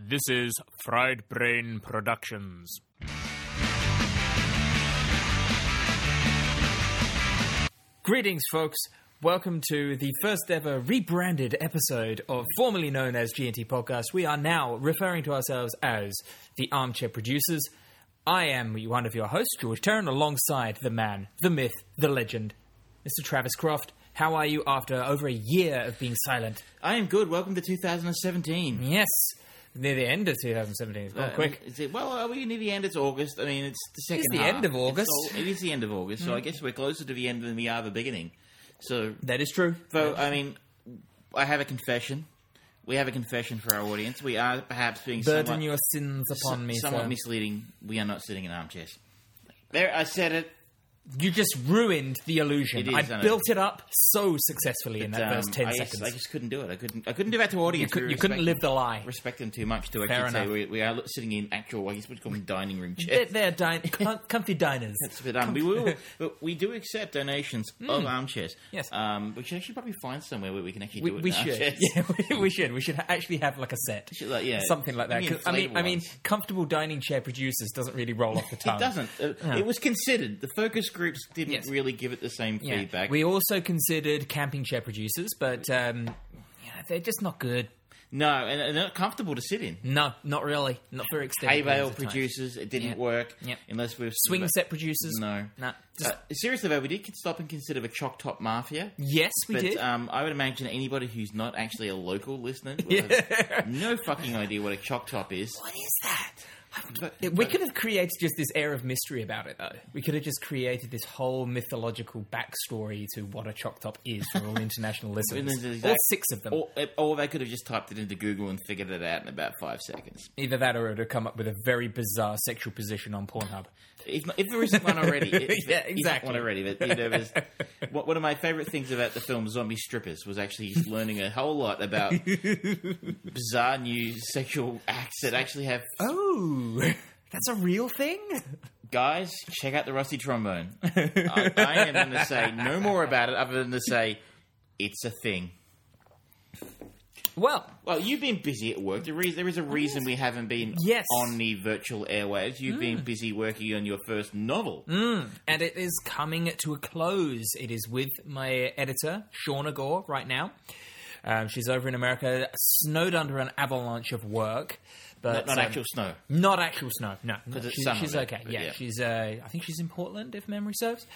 This is Fried Brain Productions. Greetings, folks. Welcome to the first ever rebranded episode of formerly known as G&T Podcast. We are now referring to ourselves as the Armchair Producers. I am one of your hosts, George Terran, alongside the man, the myth, the legend, Mr. Travis Croft. How are you after over a year of being silent? I am good. Welcome to 2017. Yes. Near the end of 2017. It's gone quick. Are we near the end? It's August. I mean, it's the second It's the half. end of August. It is the end of August, so I guess we're closer to the end than we are the beginning. So That is true. So, I mean, I have a confession. We have a confession for our audience. We are perhaps being Burden your sins upon me, somewhat sir. misleading. We are not sitting in armchairs. There, I said it. You just ruined the illusion. It is, I built it up so successfully in that first 10 seconds. I just couldn't do it. I couldn't do that to audience. You couldn't live the lie. Respect them too much to Fair actually say enough. we are sitting in actual, I guess we'd call them dining room chairs. They're comfy diners. But we do accept donations of armchairs. Yes. We should actually probably find somewhere where we can actually do it. We in should. armchairs. Yeah, we should. We should actually have like a set. Something like that. Maybe 'Cause, I mean, inflatable comfortable dining chair producers doesn't really roll off the tongue. It doesn't. It was considered. The focus groups didn't Yes. really give it the same Yeah. feedback. We also considered camping chair producers, but they're just not good. No, and they're not comfortable to sit in. No, not really. Not for extended Hay periods bale of time. producers, it didn't Yep. work. Yep. Unless we've Swing set producers. No. Seriously though, we did stop and consider the Choc Top Mafia. Yes, we But did. I would imagine anybody who's not actually a local listener will have no fucking idea what a Choc Top is. What is that? We could have created just this air of mystery about it, though. We could have just created this whole mythological backstory to what a Choc Top is for all international listeners. All 6 of them. Or they could have just typed it into Google and figured it out in about 5 seconds. Either that or it would have come up with a very bizarre sexual position on Pornhub. If there isn't one already. Yeah, exactly. One already. But, one of my favourite things about the film Zombie Strippers was actually learning a whole lot about bizarre new sexual acts that actually have... Oh, that's a real thing? Guys, check out the Rusty Trombone. I am going to say no more about it other than to say it's a thing. Well, you've been busy at work. There is a reason we haven't been on the virtual airwaves. You've been busy working on your first novel. And it is coming to a close. It is with my editor, Shauna Gore, right now. She's over in America, snowed under an avalanche of work. But not actual snow. Not actual snow, no. She's of okay. it, Yeah, she's. I think she's in Portland, if memory serves.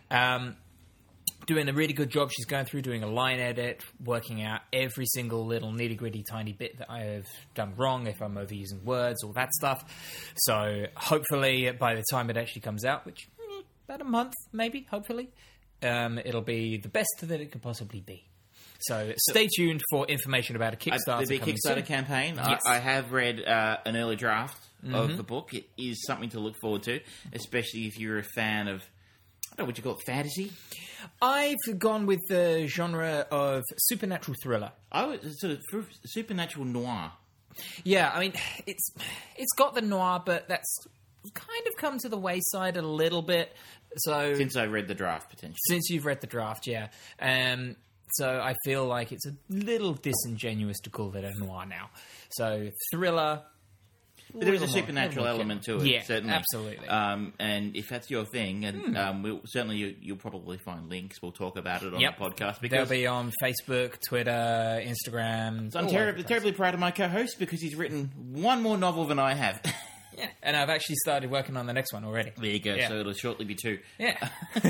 Doing a really good job. She's going through doing a line edit, working out every single little nitty-gritty tiny bit that I have done wrong, if I'm overusing words, all that stuff. So hopefully by the time it actually comes out, which about a month maybe, hopefully, it'll be the best that it could possibly be. So stay tuned for information about a Kickstarter. There'll be a Kickstarter campaign. Yes. I have read an early draft of the book. It is something to look forward to, especially if you're a fan of, I don't know, would you call it fantasy? I've gone with the genre of supernatural thriller. I would sort of supernatural noir. Yeah, I mean, it's got the noir, but that's kind of come to the wayside a little bit. So Since I read the draft, potentially. Since you've read the draft, yeah. So I feel like it's a little disingenuous to call it a noir now. So thriller. But there is a supernatural element to it, yeah, certainly. Absolutely. And if that's your thing, and you'll probably find links. We'll talk about it on the podcast. They'll be on Facebook, Twitter, Instagram. So I'm terribly proud of my co-host because he's written one more novel than I have. Yeah, and I've actually started working on the next one already. There you go. Yeah. So it'll shortly be 2. Yeah.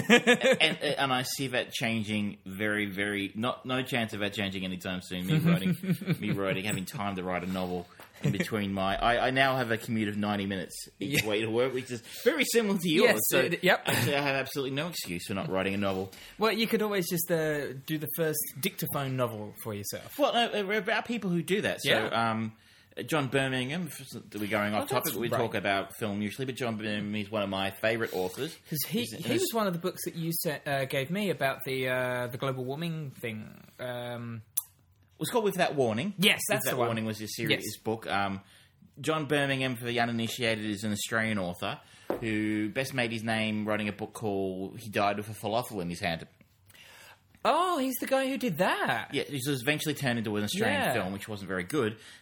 and I see that changing very, very... No chance of that changing anytime soon. Me writing, having time to write a novel in between I now have a commute of 90 minutes each way to work, which is very similar to yours. Yes, Actually, I have absolutely no excuse for not writing a novel. Well, you could always just do the first dictaphone novel for yourself. Well, no, there are people who do that. So, John Birmingham, we're going off topic, we talk about film usually, but John Birmingham is one of my favourite authors. Because he was one of the books that you gave me about the global warming thing. It was called With That Warning. Yes, that's With the That one. Warning was his serious book. John Birmingham, for the uninitiated, is an Australian author who best made his name writing a book called He Died with a Falafel in His Hand. Oh, he's the guy who did that. Yeah, it was eventually turned into an Australian film, which wasn't very good.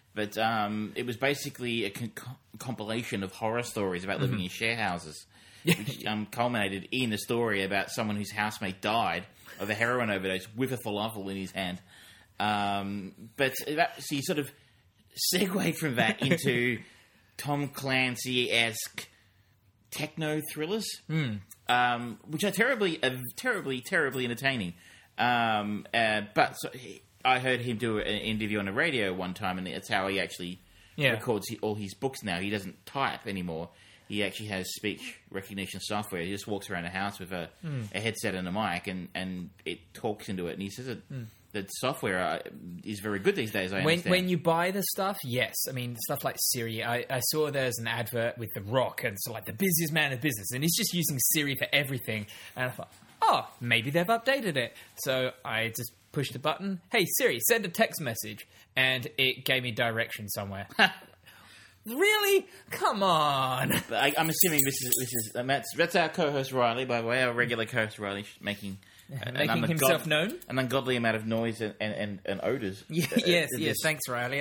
But it was basically a compilation of horror stories about living in share houses, which culminated in a story about someone whose housemate died of a heroin overdose with a falafel in his hand. So you sort of segue from that into Tom Clancy-esque techno thrillers, which are terribly entertaining. But I heard him do an interview on the radio one time, and that's how he actually records all his books now. He doesn't type anymore. He actually has speech recognition software. He just walks around the house with a headset and a mic, and it talks into it. And he says that software is very good these days, I understand. When you buy the stuff, yes. I mean, stuff like Siri. I saw there's an advert with The Rock, and so like the busiest man in business, and he's just using Siri for everything. And I thought, oh, maybe they've updated it. So I just pushed the button. Hey, Siri, send a text message. And it gave me direction somewhere. Really? Come on. I'm assuming this is that's our co-host Riley, by the way, our regular co-host Riley, making himself known. An ungodly amount of noise and odors. Yes. Thanks, Riley.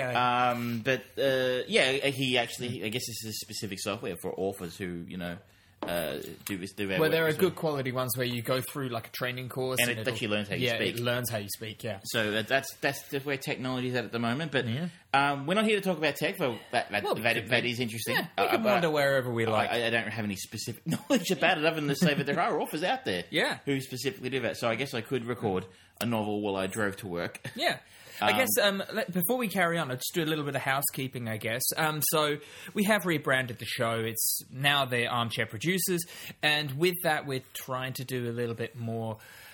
He actually, I guess this is specific software for authors who do their well, there are work good quality ones where you go through like a training course, and it actually learns how you speak. Yeah, it learns how you speak. Yeah. So that's where technology is at the moment. But we're not here to talk about tech. Though that is interesting. Yeah, we can wander wherever we like. I don't have any specific knowledge about it, other than to say that there are authors out there, who specifically do that. So I guess I could record a novel while I drove to work. Yeah. I guess before we carry on, I'll just do a little bit of housekeeping, I guess. So we have rebranded the show. It's now the Armchair Producers. And with that, we're trying to do a little bit more,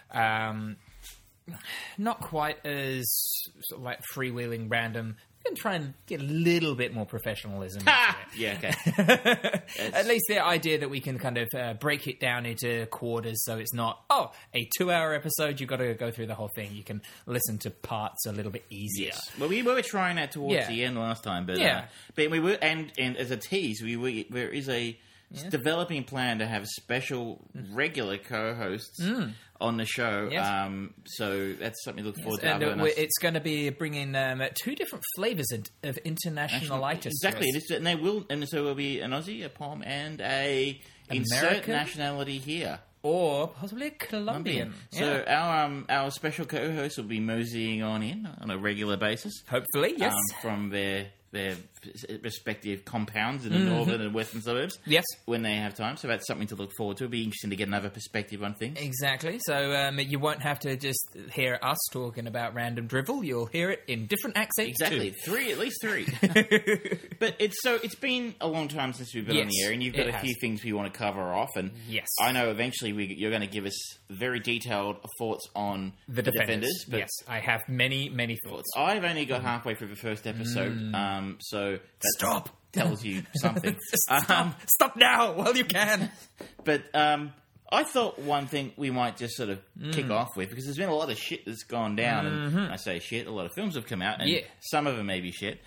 not quite as sort of like freewheeling random. We're going to try and get a little bit more professionalism into it. Yeah, okay. At least the idea that we can kind of break it down into quarters, so it's not, a 2-hour episode, you've got to go through the whole thing. You can listen to parts a little bit easier. Yes. Well, we were trying that towards the end last time, but but we were, and as a tease, there is a developing plan to have special regular co-hosts on the show. Yes. So that's something to look forward to. And it's going to be bringing 2 different flavours of internationalitis. Exactly, and they will, and so will be an Aussie, a Pom, and a insert nationality here. Or possibly a Colombian. So our special co-hosts will be moseying on a regular basis. Hopefully, yes. From their respective compounds in the northern and western suburbs. Yes. When they have time. So that's something to look forward to. It'll be interesting to get another perspective on things. Exactly. So you won't have to just hear us talking about random drivel. You'll hear it in different accents Exactly. too. At least 3. But it's been a long time since we've been on the air, and you've got a few things we want to cover off. And I know eventually you're going to give us very detailed thoughts on the Defenders. But yes, I have many, many thoughts. I've only got halfway through the first episode. So that tells you something. Stop now while you can. But I thought one thing we might just sort of kick off with, because there's been a lot of shit that's gone down, and I say shit, a lot of films have come out, and some of them may be shit.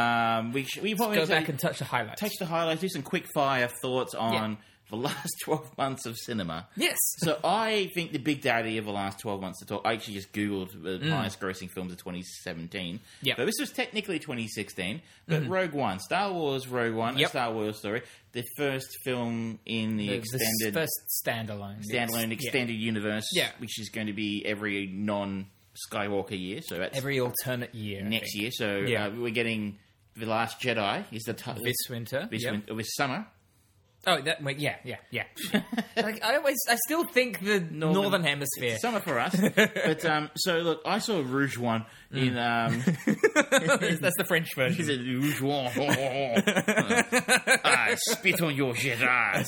We probably go back and touch the highlights. Do some quick fire thoughts on the last 12 months of cinema. Yes. So I think the big daddy of the last 12 months to talk, I actually just Googled the highest grossing films of 2017. Yeah. But this was technically 2016. But Rogue One, Star Wars Rogue One, a Star Wars story, the first film in the extended... The first standalone extended universe, which is going to be every non-Skywalker year. So that's every alternate year. Next year. So we're getting The Last Jedi. Is the this winter. This summer. Oh, yeah. I still think the Northern Hemisphere. It's summer for us. But, so, look, I saw Rouge One in... That's the French version. She said, Rouge One. I spit on your Jedi.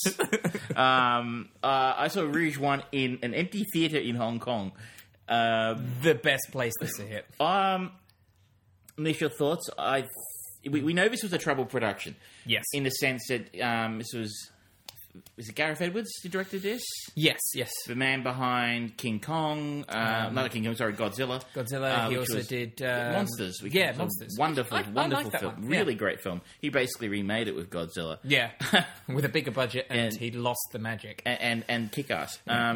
I saw Rouge One in an empty theatre in Hong Kong. The best place to see it. Initial thoughts, we know this was a troubled production. Yes. In the sense that this was it Gareth Edwards who directed this? Yes. The man behind King Kong, not King Kong, sorry, Godzilla. He also did... Monsters. Monsters. Wonderful like film. One. Really great film. He basically remade it with Godzilla. Yeah, with a bigger budget, and he lost the magic. And Kick-Ass.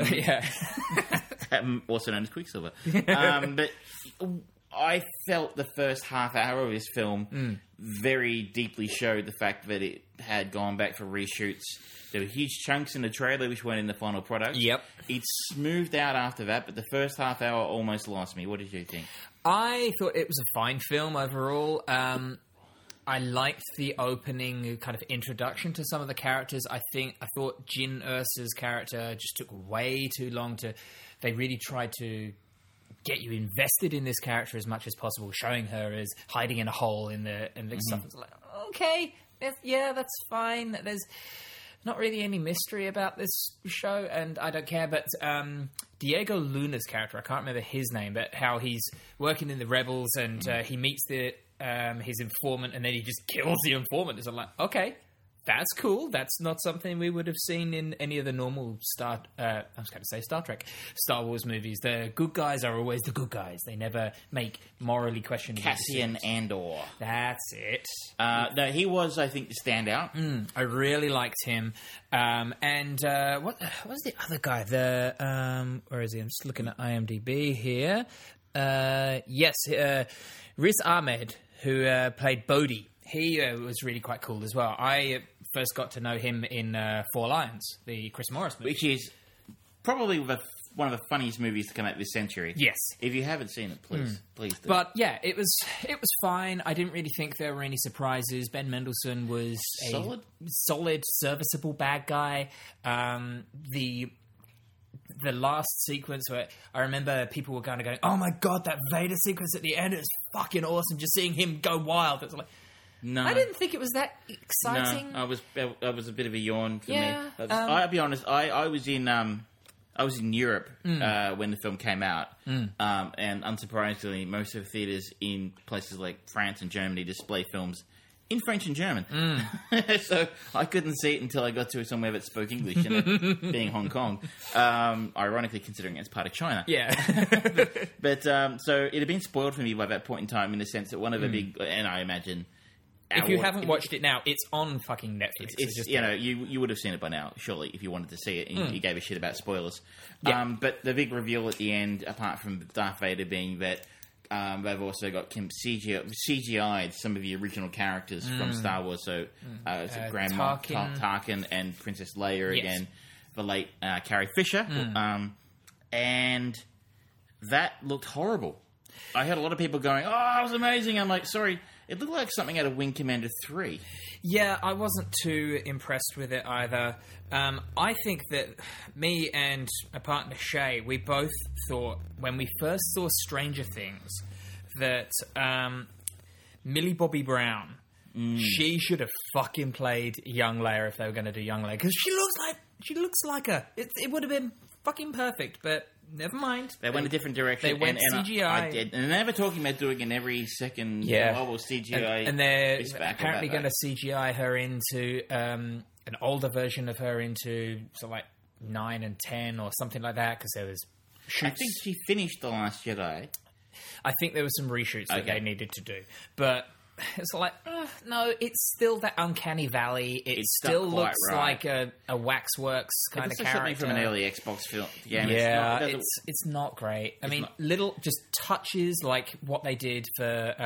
Also known as Quicksilver. But... I felt the first half hour of this film very deeply showed the fact that it had gone back for reshoots. There were huge chunks in the trailer which weren't in the final product. Yep. It smoothed out after that, but the first half hour almost lost me. What did you think? I thought it was a fine film overall. I liked the opening kind of introduction to some of the characters. I thought Jin Ersa's character just took way too long to... They really tried to get you invested in this character as much as possible, showing her as hiding in a hole in the stuff. It's like, okay, that's fine. There's not really any mystery about this show, and I don't care. But Diego Luna's character, I can't remember his name, but how he's working in the Rebels and he meets his informant, and then he just kills the informant. It's like, okay, that's cool. That's not something we would have seen in any of the normal Star Trek, Star Wars movies. The good guys are always the good guys. They never make morally questionable Cassian decisions. Andor. That's it. No, he was, I think, the standout. I really liked him. And what was the other guy? Where is he? I'm just looking at IMDb here. Yes, Riz Ahmed, who played Bodhi. He was really quite cool as well. I first got to know him in Four Lions, the Chris Morris movie. Which is probably one of the funniest movies to come out this century. Yes. If you haven't seen it, please do. But yeah, it was fine. I didn't really think there were any surprises. Ben Mendelsohn was a solid, serviceable bad guy. The last sequence where I remember people were kind of going, "Oh my god, that Vader sequence at the end is fucking awesome!" Just seeing him go wild. It's like, no, I didn't think it was that exciting. No, I was a bit of a yawn for me. I'll be honest. I was in Europe when the film came out, and unsurprisingly, most of the theaters in places like France and Germany display films in French and German. So I couldn't see it until I got to somewhere that spoke English, and it being Hong Kong, ironically considering it's part of China. Yeah. but so it had been spoiled for me by that point in time, in the sense that one of the big, and I imagine, if you haven't watched it now, it's on fucking Netflix. It's just, you would have seen it by now, surely, if you wanted to see it and you gave a shit about spoilers. Yeah. But the big reveal at the end, apart from Darth Vader being that they've also got CGI'd some of the original characters from Star Wars. So Grand Moff Tarkin and Princess Leia again, the late Carrie Fisher. And that looked horrible. I heard a lot of people going, "Oh, that was amazing." I'm like, sorry, it looked like something out of Wing Commander 3. Yeah, I wasn't too impressed with it either. I think that me and a partner, Shay, we both thought, when we first saw Stranger Things, that Millie Bobby Brown, she should have fucking played young Leia if they were going to do young Leia. Because she looks like her. It would have been fucking perfect, but never mind. They went a different direction. They went CGI. And they're talking about doing it every second. Well, CGI. And they're apparently going to CGI her into an older version of her into sort of like 9 and 10 or something like that, because there was shoots. I think she finished The Last Jedi. I think there were some reshoots that they needed to do. But it's like, no, it's still that uncanny valley. It still looks like a Waxworks kind of character. Something from an early Xbox film game. Yeah, it's not great. I mean, little just touches like what they did for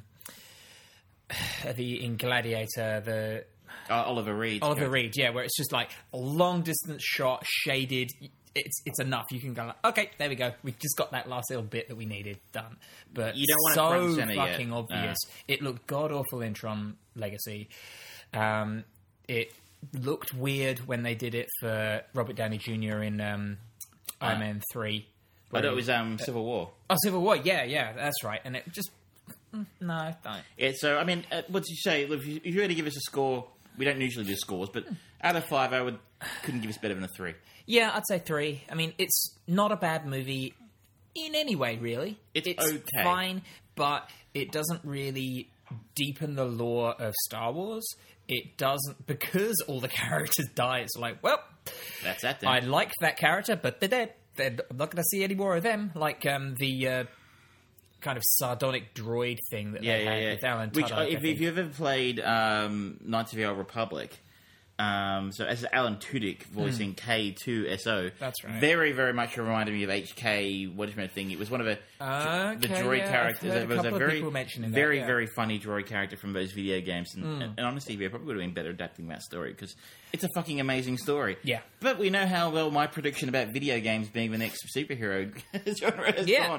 in Gladiator, Oliver Reed. Reed, yeah, where it's just like a long distance shot, shaded. It's enough. You can go like, okay, there we go. We just got that last little bit that we needed done. But you don't want it front and center fucking yet. Obvious. It looked god awful in Tron Legacy. It looked weird when they did it for Robert Downey Jr. in Iron Man 3. I thought it was Civil War. Oh, Civil War. Yeah, that's right. And it just no, don't. Yeah. So I mean, what did you say? If you were to give us a score, we don't usually do scores, but out of 5, couldn't give us better than a 3. Yeah, I'd say 3. I mean, it's not a bad movie in any way, really. It's okay. Fine, but it doesn't really deepen the lore of Star Wars. It doesn't, because all the characters die, it's like, well, that's that then. I like that character, but they're dead. I'm not going to see any more of them. Like the kind of sardonic droid thing that they had with Alan Tudyk. Which, if you've ever played Knights of the Old Republic, So as Alan Tudyk voicing K2SO. That's right. Very, very much reminded me of HK, what is my thing? It was one of the droid characters. It was a very, very funny droid character from those video games. And honestly, they probably would have been better adapting that story because it's a fucking amazing story. Yeah. But we know how well my prediction about video games being the next superhero genre has gone.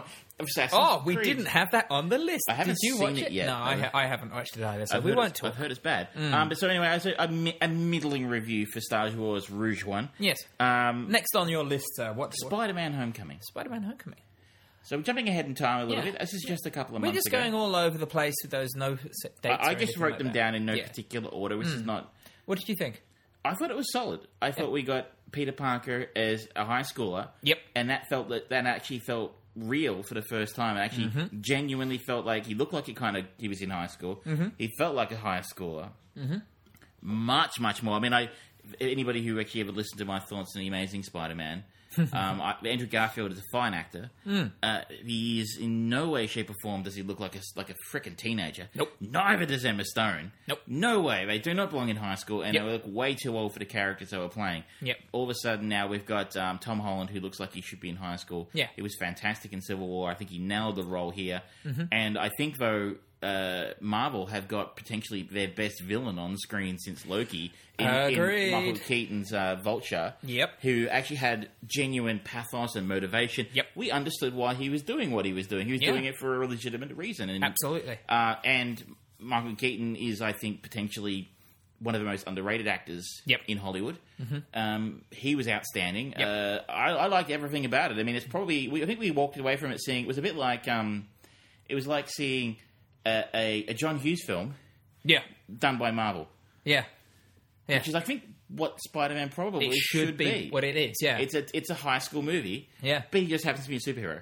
We didn't have that on the list. I haven't Did you seen watch it yet. No, I haven't watched it either, so I've heard it's bad. But so anyway, a middling review for Star Wars Rouge One. Yes. Next on your list, Spider-Man Homecoming. Spider-Man Homecoming. So we're jumping ahead in time a little bit. This is just a couple of months ago. We're just going all over the place with those no set dates. I just wrote them down in no particular order, which is not... What did you think? I thought it was solid. I thought we got Peter Parker as a high schooler. Yep. And that actually felt real for the first time. It actually genuinely felt like he looked like he was in high school. He felt like a high schooler. Much, much more. I mean, anybody who actually ever listened to my thoughts on The Amazing Spider-Man, Andrew Garfield is a fine actor. He is in no way, shape, or form does he look like a frickin' teenager. Nope. Neither does Emma Stone. Nope. No way. They do not belong in high school, and they look way too old for the characters they were playing. Yep. All of a sudden, now we've got Tom Holland, who looks like he should be in high school. Yeah. He was fantastic in Civil War. I think he nailed the role here. And I think, though, Marvel have got potentially their best villain on screen since Loki in Michael Keaton's Vulture, who actually had genuine pathos and motivation. We understood why he was doing what he was doing. He was doing it for a legitimate reason. And, absolutely. And Michael Keaton is, I think, potentially one of the most underrated actors in Hollywood. He was outstanding. I liked everything about it. I mean, it's probably... I think we walked away from it seeing... It was a bit like... it was like seeing... a John Hughes film, done by Marvel, which is I think what Spider-Man probably should be. What it is, it's a high school movie, but he just happens to be a superhero,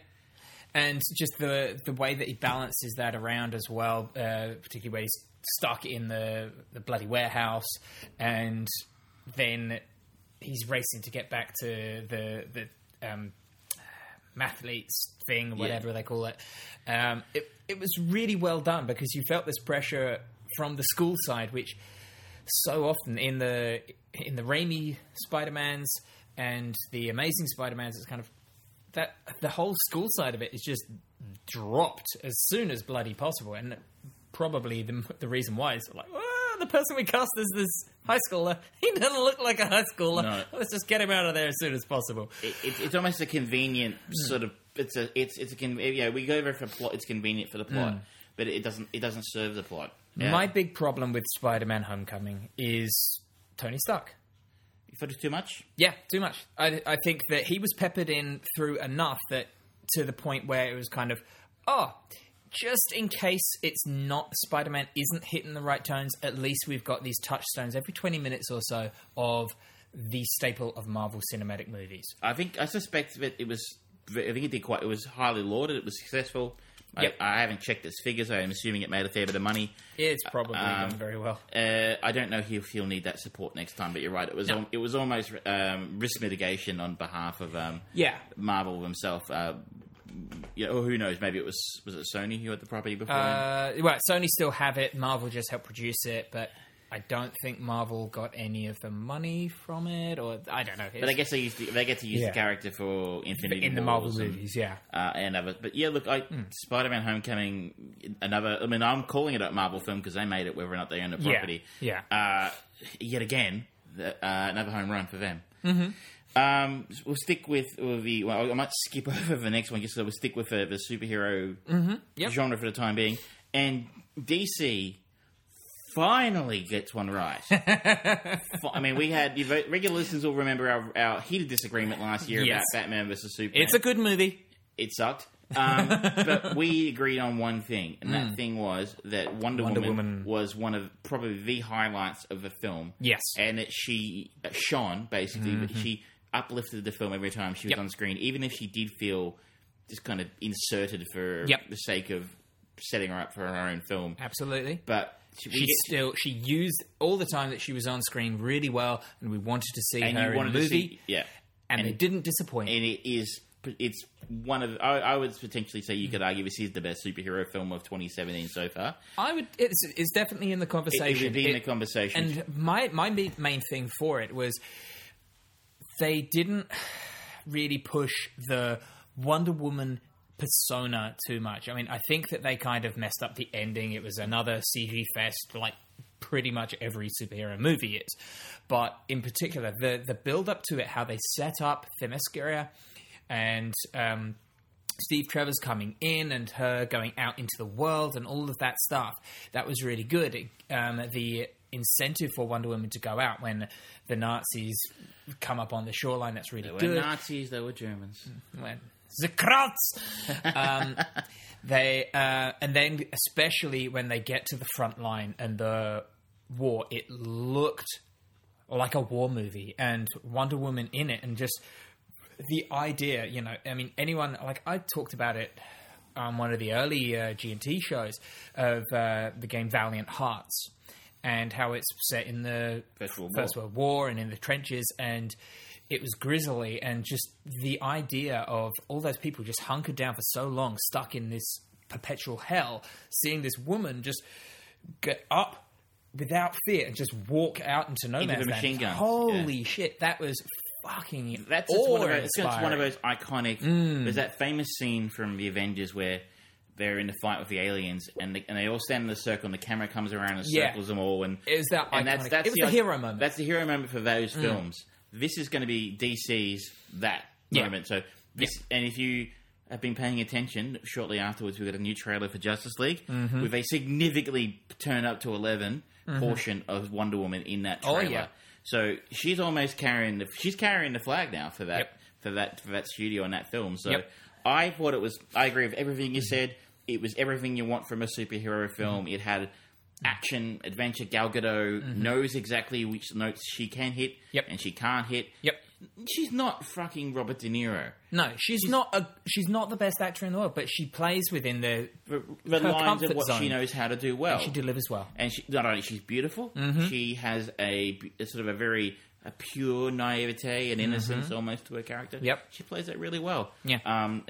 and just the way that he balances that around as well, particularly where he's stuck in the bloody warehouse, and then he's racing to get back to the mathletes thing, whatever they call it. It was really well done because you felt this pressure from the school side, which so often in the Raimi Spider-Mans and the Amazing Spider-Mans, it's kind of that the whole school side of it is just dropped as soon as bloody possible, and probably the reason why is like, the person we cast as this high schooler, he doesn't look like a high schooler. No. Let's just get him out of there as soon as possible. It's almost a convenient sort of. We go over for plot. It's convenient for the plot, but it doesn't serve the plot. My big problem with Spider-Man: Homecoming is Tony Stark. You thought it was too much? Yeah, too much. I think that he was peppered in through enough that to the point where it was kind of, just in case it's not Spider-Man isn't hitting the right tones, at least we've got these touchstones every 20 minutes or so of the staple of Marvel cinematic movies. I suspect that it was. I think it was highly lauded. It was successful. I haven't checked its figures. I'm assuming it made a fair bit of money. It's probably done very well. I don't know if he'll need that support next time, but you're right. It was almost risk mitigation on behalf of Marvel himself. Or who knows? Maybe it was it Sony who had the property before? Sony still have it. Marvel just helped produce it, but I don't think Marvel got any of the money from it, or I don't know. But I guess they get to use the character for Infinity in the Marvel movies, and other. But look, Spider-Man: Homecoming, another. I mean, I'm calling it a Marvel film because they made it, whether or not they own the property. Yet again, another home run for them. We'll stick with the. Well, I might skip over the next one just so we'll stick with the superhero genre for the time being, and DC. Finally gets one right. I mean, we had... Regular listeners will remember our heated disagreement last year about Batman vs. Superman. It's a good movie. It sucked. But we agreed on one thing, and that thing was that Wonder Woman was one of probably the highlights of the film. Yes. And that she shone, basically. But she uplifted the film every time she was on screen, even if she did feel just kind of inserted for the sake of setting her up for her own film. Absolutely. But... She used all the time that she was on screen really well, and we wanted to see her in the movie. And they didn't disappoint. And it is it's one of. I would potentially say you could argue this is the best superhero film of 2017 so far. It's definitely in the conversation. It would be in the conversation. And my main thing for it was they didn't really push the Wonder Woman persona too much. I mean, I think that they kind of messed up the ending. It was another CG fest, like pretty much every superhero movie is. But in particular, the build up to it, how they set up Themyscira and Steve Trevor's coming in and her going out into the world and all of that stuff, that was really good. The incentive for Wonder Woman to go out when the Nazis come up on the shoreline, that's really good. They were Nazis, they were Germans. The Krauts! And then especially when they get to the front line and the war, it looked like a war movie, and Wonder Woman in it, and just the idea, I mean, anyone, like I talked about it on one of the early G&T shows of the game Valiant Hearts, and how it's set in the First World War and in the trenches, and it was grisly, and just the idea of all those people just hunkered down for so long, stuck in this perpetual hell, seeing this woman just get up without fear and just walk out into no man's land. Machine gun. Holy shit, that was fucking That's just one of those iconic. There's that famous scene from the Avengers where they're in the fight with the aliens, and they all stand in a circle, and the camera comes around and circles them all. And it was that iconic. That's it was the hero moment. That's the hero moment for those films. This is going to be DC's that moment. So this, and if you have been paying attention, shortly afterwards we got a new trailer for Justice League with a significantly turn up to 11 portion of Wonder Woman in that trailer. Oh, yeah. So she's almost carrying the flag now for that for that studio and that film. So I thought it was. I agree with everything you said. It was everything you want from a superhero film. It had action, adventure. Gal Gadot knows exactly which notes she can hit and she can't hit. She's not fucking Robert De Niro. No, she's not the best actor in the world, but she plays within the lines of what zone. she knows how to do well. And she delivers well. And not only she's beautiful, she has a sort of a very pure naivete and innocence almost to her character. She plays that really well. It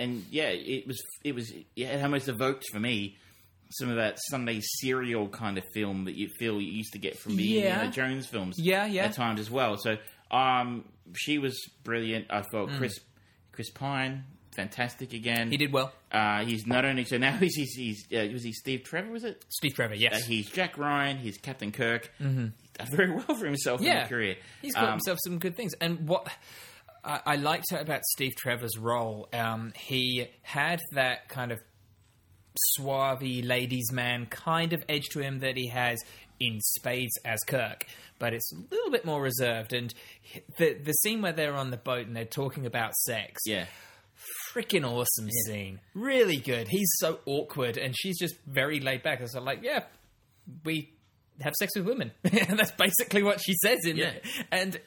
almost evoked for me some of that Sunday serial kind of film that you feel you used to get from the Indiana Jones films at times as well. So she was brilliant. I thought Chris Pine, fantastic again. He did well. He's not only... So now he's was he Steve Trevor, was it? Steve Trevor, yes. He's Jack Ryan, he's Captain Kirk. He's done very well for himself in his career. He's got himself some good things. And what I liked about Steve Trevor's role, he had that kind of suave ladies' man kind of edge to him that he has in spades as Kirk, but it's a little bit more reserved. And the scene where they're on the boat and they're talking about sex, freaking awesome scene, really good. He's so awkward, and she's just very laid back. It's like, we have sex with women. That's basically what she says in it. And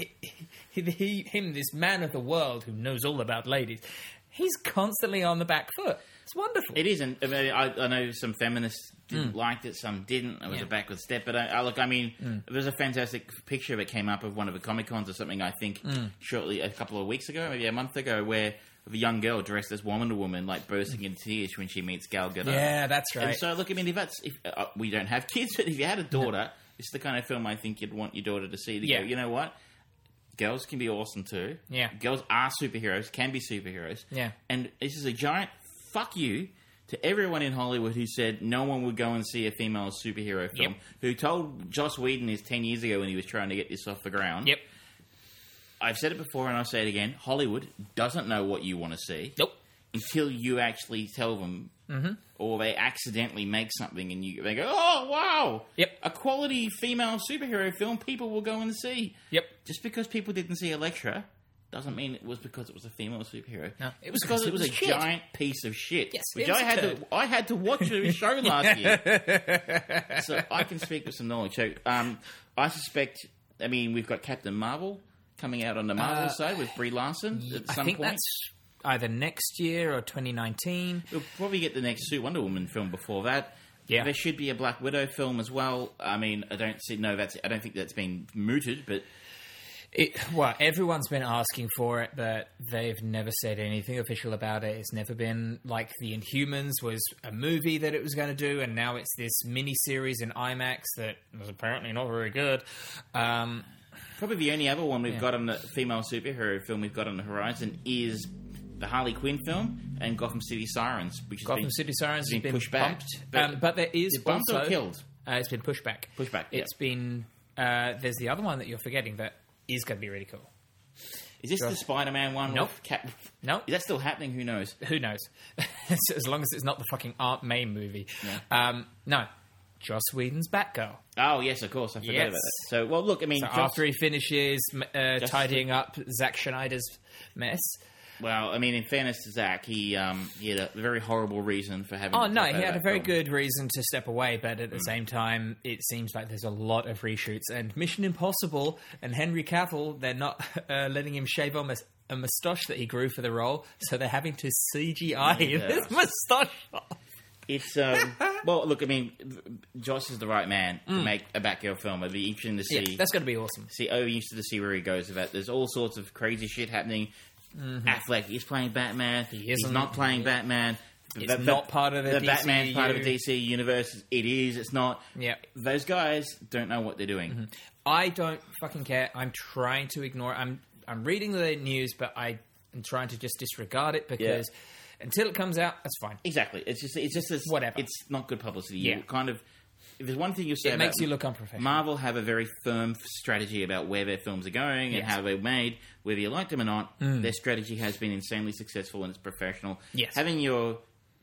him, this man of the world who knows all about ladies, he's constantly on the back foot. It's wonderful. It is, and I know some feminists didn't like it, some didn't. It was a backward step, but there's a fantastic picture that came up of one of the Comic Cons or something. I think shortly a couple of weeks ago, maybe a month ago, where of a young girl dressed as Wonder Woman, like bursting into tears when she meets Gal Gadot. Yeah, that's right. And so, look, I mean, if we don't have kids, but if you had a daughter, this is the kind of film I think you'd want your daughter to see. To go, you know what? Girls can be awesome too. Yeah. Girls are superheroes, can be superheroes. Yeah. And this is a giant fuck you to everyone in Hollywood who said no one would go and see a female superhero film, who told Joss Whedon this 10 years ago when he was trying to get this off the ground. I've said it before and I'll say it again. Hollywood doesn't know what you want to see. Until you actually tell them, or they accidentally make something and they go, oh, wow, a quality female superhero film people will go and see. Just because people didn't see Elektra doesn't mean it was because it was a female superhero. No, it was because it was a giant piece of shit. Yes, which I had to watch the show last year. So I can speak with some knowledge. So I suspect, I mean, we've got Captain Marvel coming out on the Marvel side with Brie Larson at some point. That's either next year or 2019. We'll probably get the next Wonder Woman film before that. There should be a Black Widow film as well. I mean, I don't think that's been mooted, but Well, everyone's been asking for it, but they've never said anything official about it. It's never been like The Inhumans was a movie that it was going to do, and now it's this mini-series in IMAX that was apparently not very good. Probably the only other one we've got on the female superhero film we've got on the horizon is the Harley Quinn film and Gotham City Sirens, which City Sirens has been pushed back. But there is bumped also... or killed? It's been pushed back. Pushed back, yeah. It's been... there's the other one that you're forgetting that is going to be really cool. Is this the Spider-Man one? Nope. Nope. Is that still happening? Who knows? Who knows? As long as it's not the fucking Aunt May movie. Yeah. No. Joss Whedon's Batgirl. Oh, yes, of course. I forgot about that. So, well, look, I mean... So after he finishes tidying up Zack Schneider's mess... Well, I mean, in fairness to Zack, he had a very horrible reason for having... Oh, no, he had a very good reason to step away, but at the same time, it seems like there's a lot of reshoots. And Mission Impossible and Henry Cavill, they're not letting him shave on a moustache that he grew for the role, so they're having to CGI his moustache off. It's, well, look, I mean, Joss is the right man to make a Batgirl film. It'd be interesting to see... Yeah, that's going to be awesome. Interested to see where he goes with that. There's all sorts of crazy shit happening. Affleck is playing Batman. He's not playing Batman. It's not part of the Batman's part of the DC universe. It is. It's not. Yeah. Those guys don't know what they're doing. I don't fucking care. I'm trying to ignore it. I'm reading the news, but I'm trying to just disregard it because until it comes out, that's fine. Exactly. It's just whatever. It's not good publicity. Yeah. You kind of. If there's one thing you'll say, it makes you look unprofessional. Marvel have a very firm strategy about where their films are going and how they're made. Whether you like them or not, their strategy has been insanely successful and it's professional. Yes. Having one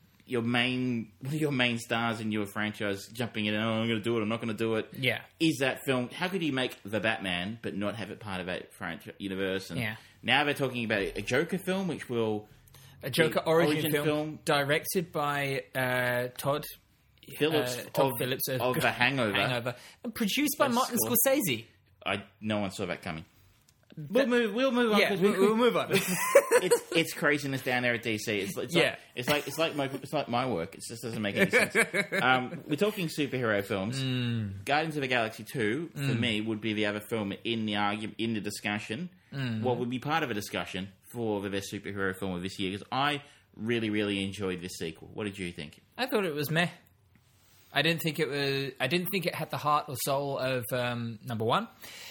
of your main stars in your franchise jumping in, I'm going to do it, I'm not going to do it. Yeah. Is that film? How could you make the Batman but not have it part of that franchise universe? And now they're talking about a Joker film, which will a Joker origin film directed by Todd Phillips of The Hangover, and produced by Martin Scorsese. No one saw that coming. We'll move on. Yeah, we'll move on. It's craziness down there at DC. It's like my work. It just doesn't make any sense. We're talking superhero films. Guardians of the Galaxy 2 for me would be the other film in the argument, in the discussion. What would be part of a discussion for the best superhero film of this year? Because I really, really enjoyed this sequel. What did you think? I thought it was meh. I didn't think it had the heart or soul of number one.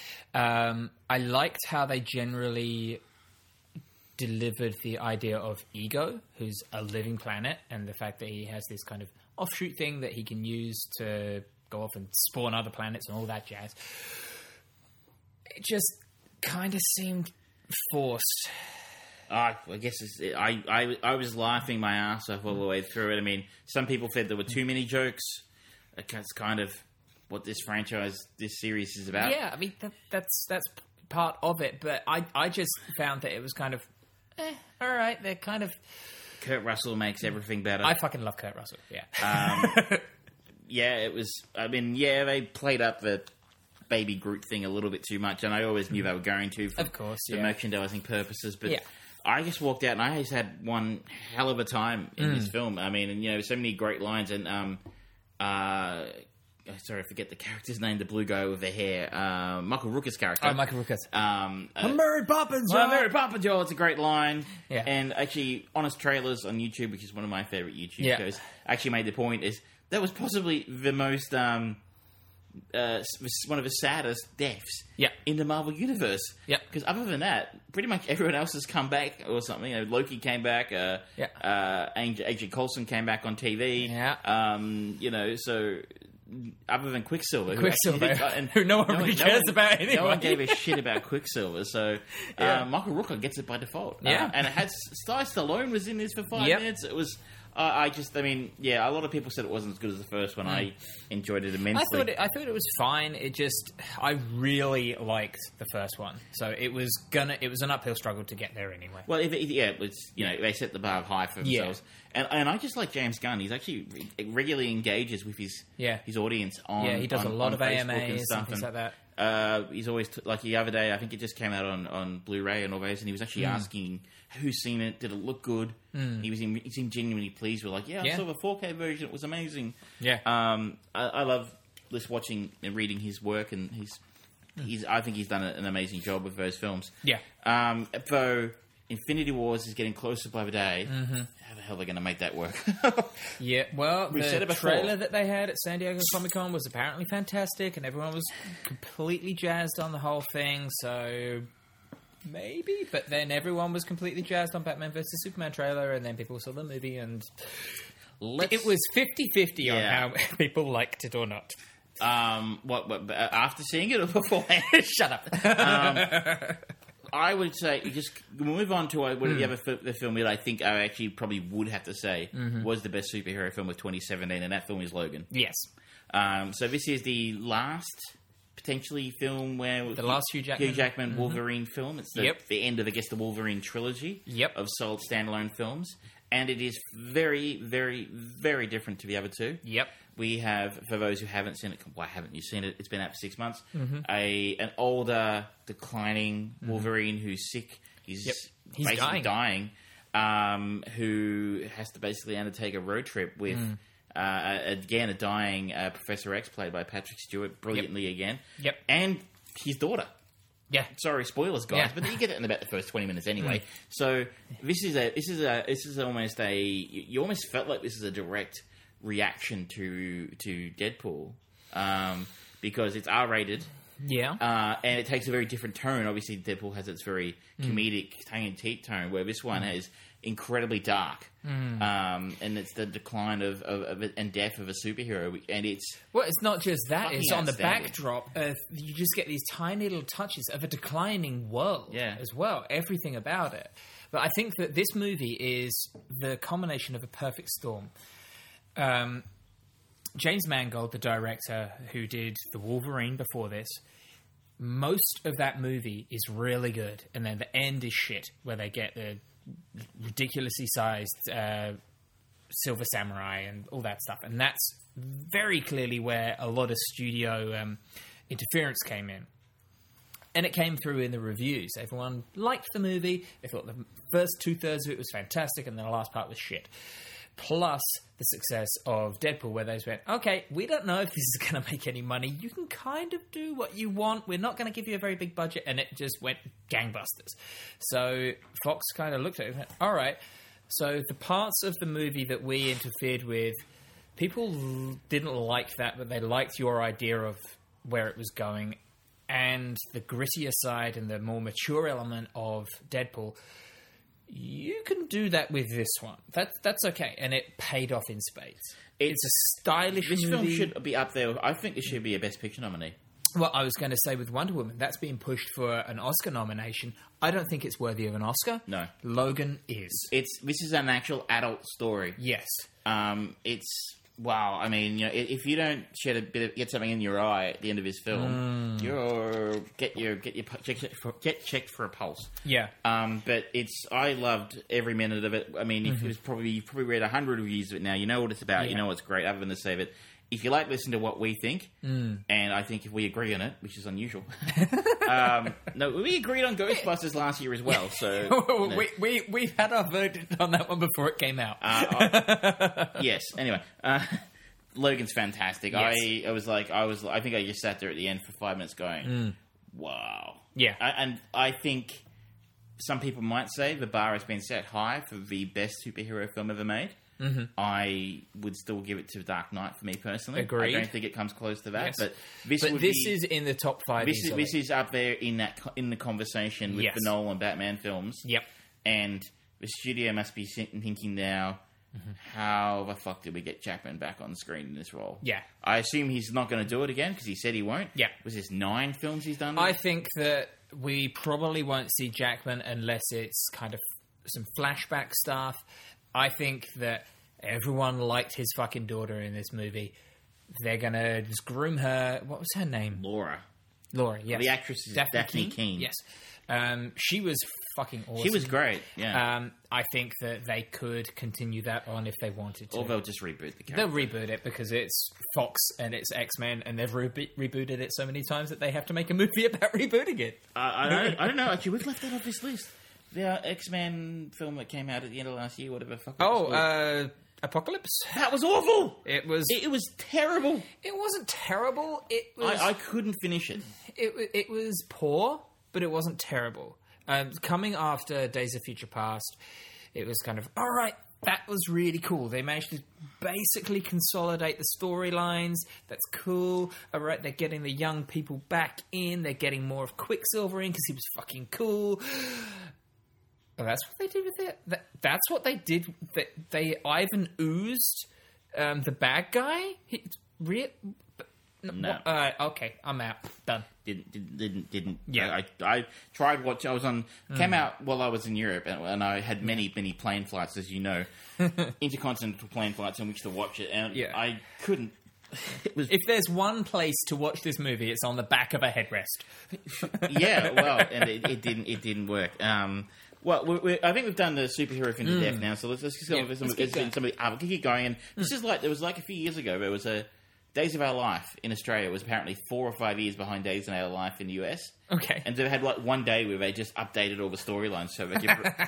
I liked how they generally delivered the idea of Ego, who's a living planet, and the fact that he has this kind of offshoot thing that he can use to go off and spawn other planets and all that jazz. It just kind of seemed forced. I guess I was laughing my ass off all the way through it. I mean, some people said there were too many jokes. It's kind of what this series is about. Yeah, I mean, that's part of it, but I just found that it was kind of, all right, they're kind of... Kurt Russell makes everything better. I fucking love Kurt Russell, yeah. Yeah, it was... I mean, yeah, they played up the Baby Groot thing a little bit too much, and I always knew they were going to for merchandising purposes, but... I just walked out and I just had one hell of a time in this film. I mean, and so many great lines and sorry, I forget the character's name, the blue guy with the hair. Michael Rooker's character. Oh, Michael Rooker's. Mary Poppins, Mary Poppins, it's a great line. Yeah. And actually, Honest Trailers on YouTube, which is one of my favourite YouTube shows, actually made the point is that was possibly the most... one of the saddest deaths in the Marvel Universe. Because other than that, pretty much everyone else has come back or something. Loki came back. Agent Coulson came back on TV. So other than Quicksilver. Who no one really cares about anyway. No one gave a shit about Quicksilver. So Michael Rooker gets it by default. And it had Sly Stallone was in this for 5 minutes. It was... a lot of people said it wasn't as good as the first one. I enjoyed it immensely. I thought it was fine. I really liked the first one, so it was an uphill struggle to get there anyway. Well, it was they set the bar high for themselves, and I just like James Gunn. He's actually regularly engages with his audience on he does a lot of AMAs and stuff and things like that. He's always like the other day. I think it just came out on Blu-ray and all those, and he was actually asking who's seen it. Did it look good? He seemed genuinely pleased. We're like, I saw the 4K version. It was amazing. I love just watching and reading his work, and he's I think he's done an amazing job with those films. Yeah. Though Infinity Wars is getting closer by the day. How the hell are they going to make that work? Yeah, well, We've said the it before. trailer that they had at San Diego Comic-Con was apparently fantastic, and everyone was completely jazzed on the whole thing, so maybe. But then everyone was completely jazzed on Batman vs. Superman trailer, and then people saw the movie, and it was 50-50 Yeah. on how people liked it or not. What after seeing it or beforehand? Shut up. I would say just move on to the other the film that I think I actually probably would have to say was the best superhero film of 2017, and that film is Logan. Yes. So this is the last potentially film where The last Hugh Jackman Wolverine film. It's the end of, I guess, the Wolverine trilogy of solid standalone films, and it is very, very, very different to the other two. Yep. We have, for those who haven't seen it, why haven't you seen it? It's been out for 6 months. An older, declining Wolverine who's sick. He's basically dying. Who has to basically undertake a road trip with, again, a dying Professor X, played by Patrick Stewart, brilliantly again. Yep. And his daughter. Yeah. Sorry, spoilers, guys, but you get it in about the first 20 minutes anyway. So this is almost you almost felt like this is a direct reaction to Deadpool, because it's R-rated. Yeah. And it takes a very different tone. Obviously, Deadpool has its very comedic, tongue-in-cheek tone, where this one is incredibly dark. And it's the decline of and death of a superhero. And it's... Well, it's not just that. fucking It's on the outstanding. backdrop of... You just get these tiny little touches of a declining world as well. Everything about it. But I think that this movie is the combination of a perfect storm. James Mangold, the director who did The Wolverine before this, most of that movie is really good, and then the end is shit, where they get the ridiculously sized Silver Samurai and all that stuff, and that's very clearly where a lot of studio interference came in. And it came through in the reviews. Everyone liked the movie. They thought the first 2/3 of it was fantastic, and then the last part was shit. Plus the success of Deadpool, where they went, okay, we don't know if this is going to make any money. You can kind of do what you want. We're not going to give you a very big budget. And it just went gangbusters. So Fox kind of looked at it and went, all right. So the parts of the movie that we interfered with, people didn't like that, but they liked your idea of where it was going. And the grittier side and the more mature element of Deadpool, you can do that with this one. That's okay. And it paid off in spades. It's a stylish movie. This film should be up there. I think it should be a Best Picture nominee. Well, I was going to say with Wonder Woman, that's being pushed for an Oscar nomination. I don't think it's worthy of an Oscar. No. Logan is. This is an actual adult story. Yes. It's... Wow, I mean, if you don't get something in your eye at the end of this film, get checked for a pulse. Yeah. But I loved every minute of it. I mean, if it was you've probably read 100 reviews of it now. You know what it's about. You know it's great. Other than to say that, if you like, listen to what we think, and I think if we agree on it, which is unusual. No, we agreed on Ghostbusters last year as well. So we've had our verdict on that one before it came out. Yes. Anyway, Logan's fantastic. Yes. I think I just sat there at the end for 5 minutes going, wow. Yeah. And I think some people might say the bar has been set high for the best superhero film ever made. Mm-hmm. I would still give it to Dark Knight for me personally. Agreed. I don't think it comes close to that, Yes. but this is in the top 5. This is up there in the conversation with Yes. the Nolan Batman films. Yep. And the studio must be thinking now, how the fuck did we get Jackman back on screen in this role? Yeah. I assume he's not going to do it again because he said he won't. Yeah. Was this 9 films he's done? I think that we probably won't see Jackman unless it's kind of some flashback stuff. I think that everyone liked his fucking daughter in this movie. They're going to just groom her. What was her name? Laura, yes. The actress is Daphne Keane. Yes. She was fucking awesome. She was great, yeah. I think that they could continue that on if they wanted to. Or they'll just reboot the character. They'll reboot it because it's Fox and it's X-Men, and they've rebooted it so many times that they have to make a movie about rebooting it. I don't know. Actually, we've left that off this list. The X-Men film that came out at the end of last year, whatever the fuck it was called. Apocalypse. That was awful. It was. It was terrible. It wasn't terrible. It was. I couldn't finish it. It was poor, but it wasn't terrible. Coming after Days of Future Past, it was kind of, all right, that was really cool. They managed to basically consolidate the storylines. That's cool. All right, they're getting the young people back in. They're getting more of Quicksilver in because he was fucking cool. But that's what they did with it. That's what they did. They Ivan oozed the bad guy. No. Okay, I'm out. Done. Didn't. Yeah. I tried watch. I was on. Came out while I was in Europe, and I had many plane flights, as you know, intercontinental plane flights in which to watch it, and I couldn't. It was. If there's one place to watch this movie, it's on the back of a headrest. Yeah, well, and it didn't work. Well, I think we've done the superhero thing to death now, so let's just go over some of the. We'll keep going. And this is like there was like a few years ago. There was a Days of Our Life in Australia was apparently 4 or 5 years behind Days of Our Life in the US. Okay, and they had like one day where they just updated all the storylines. So they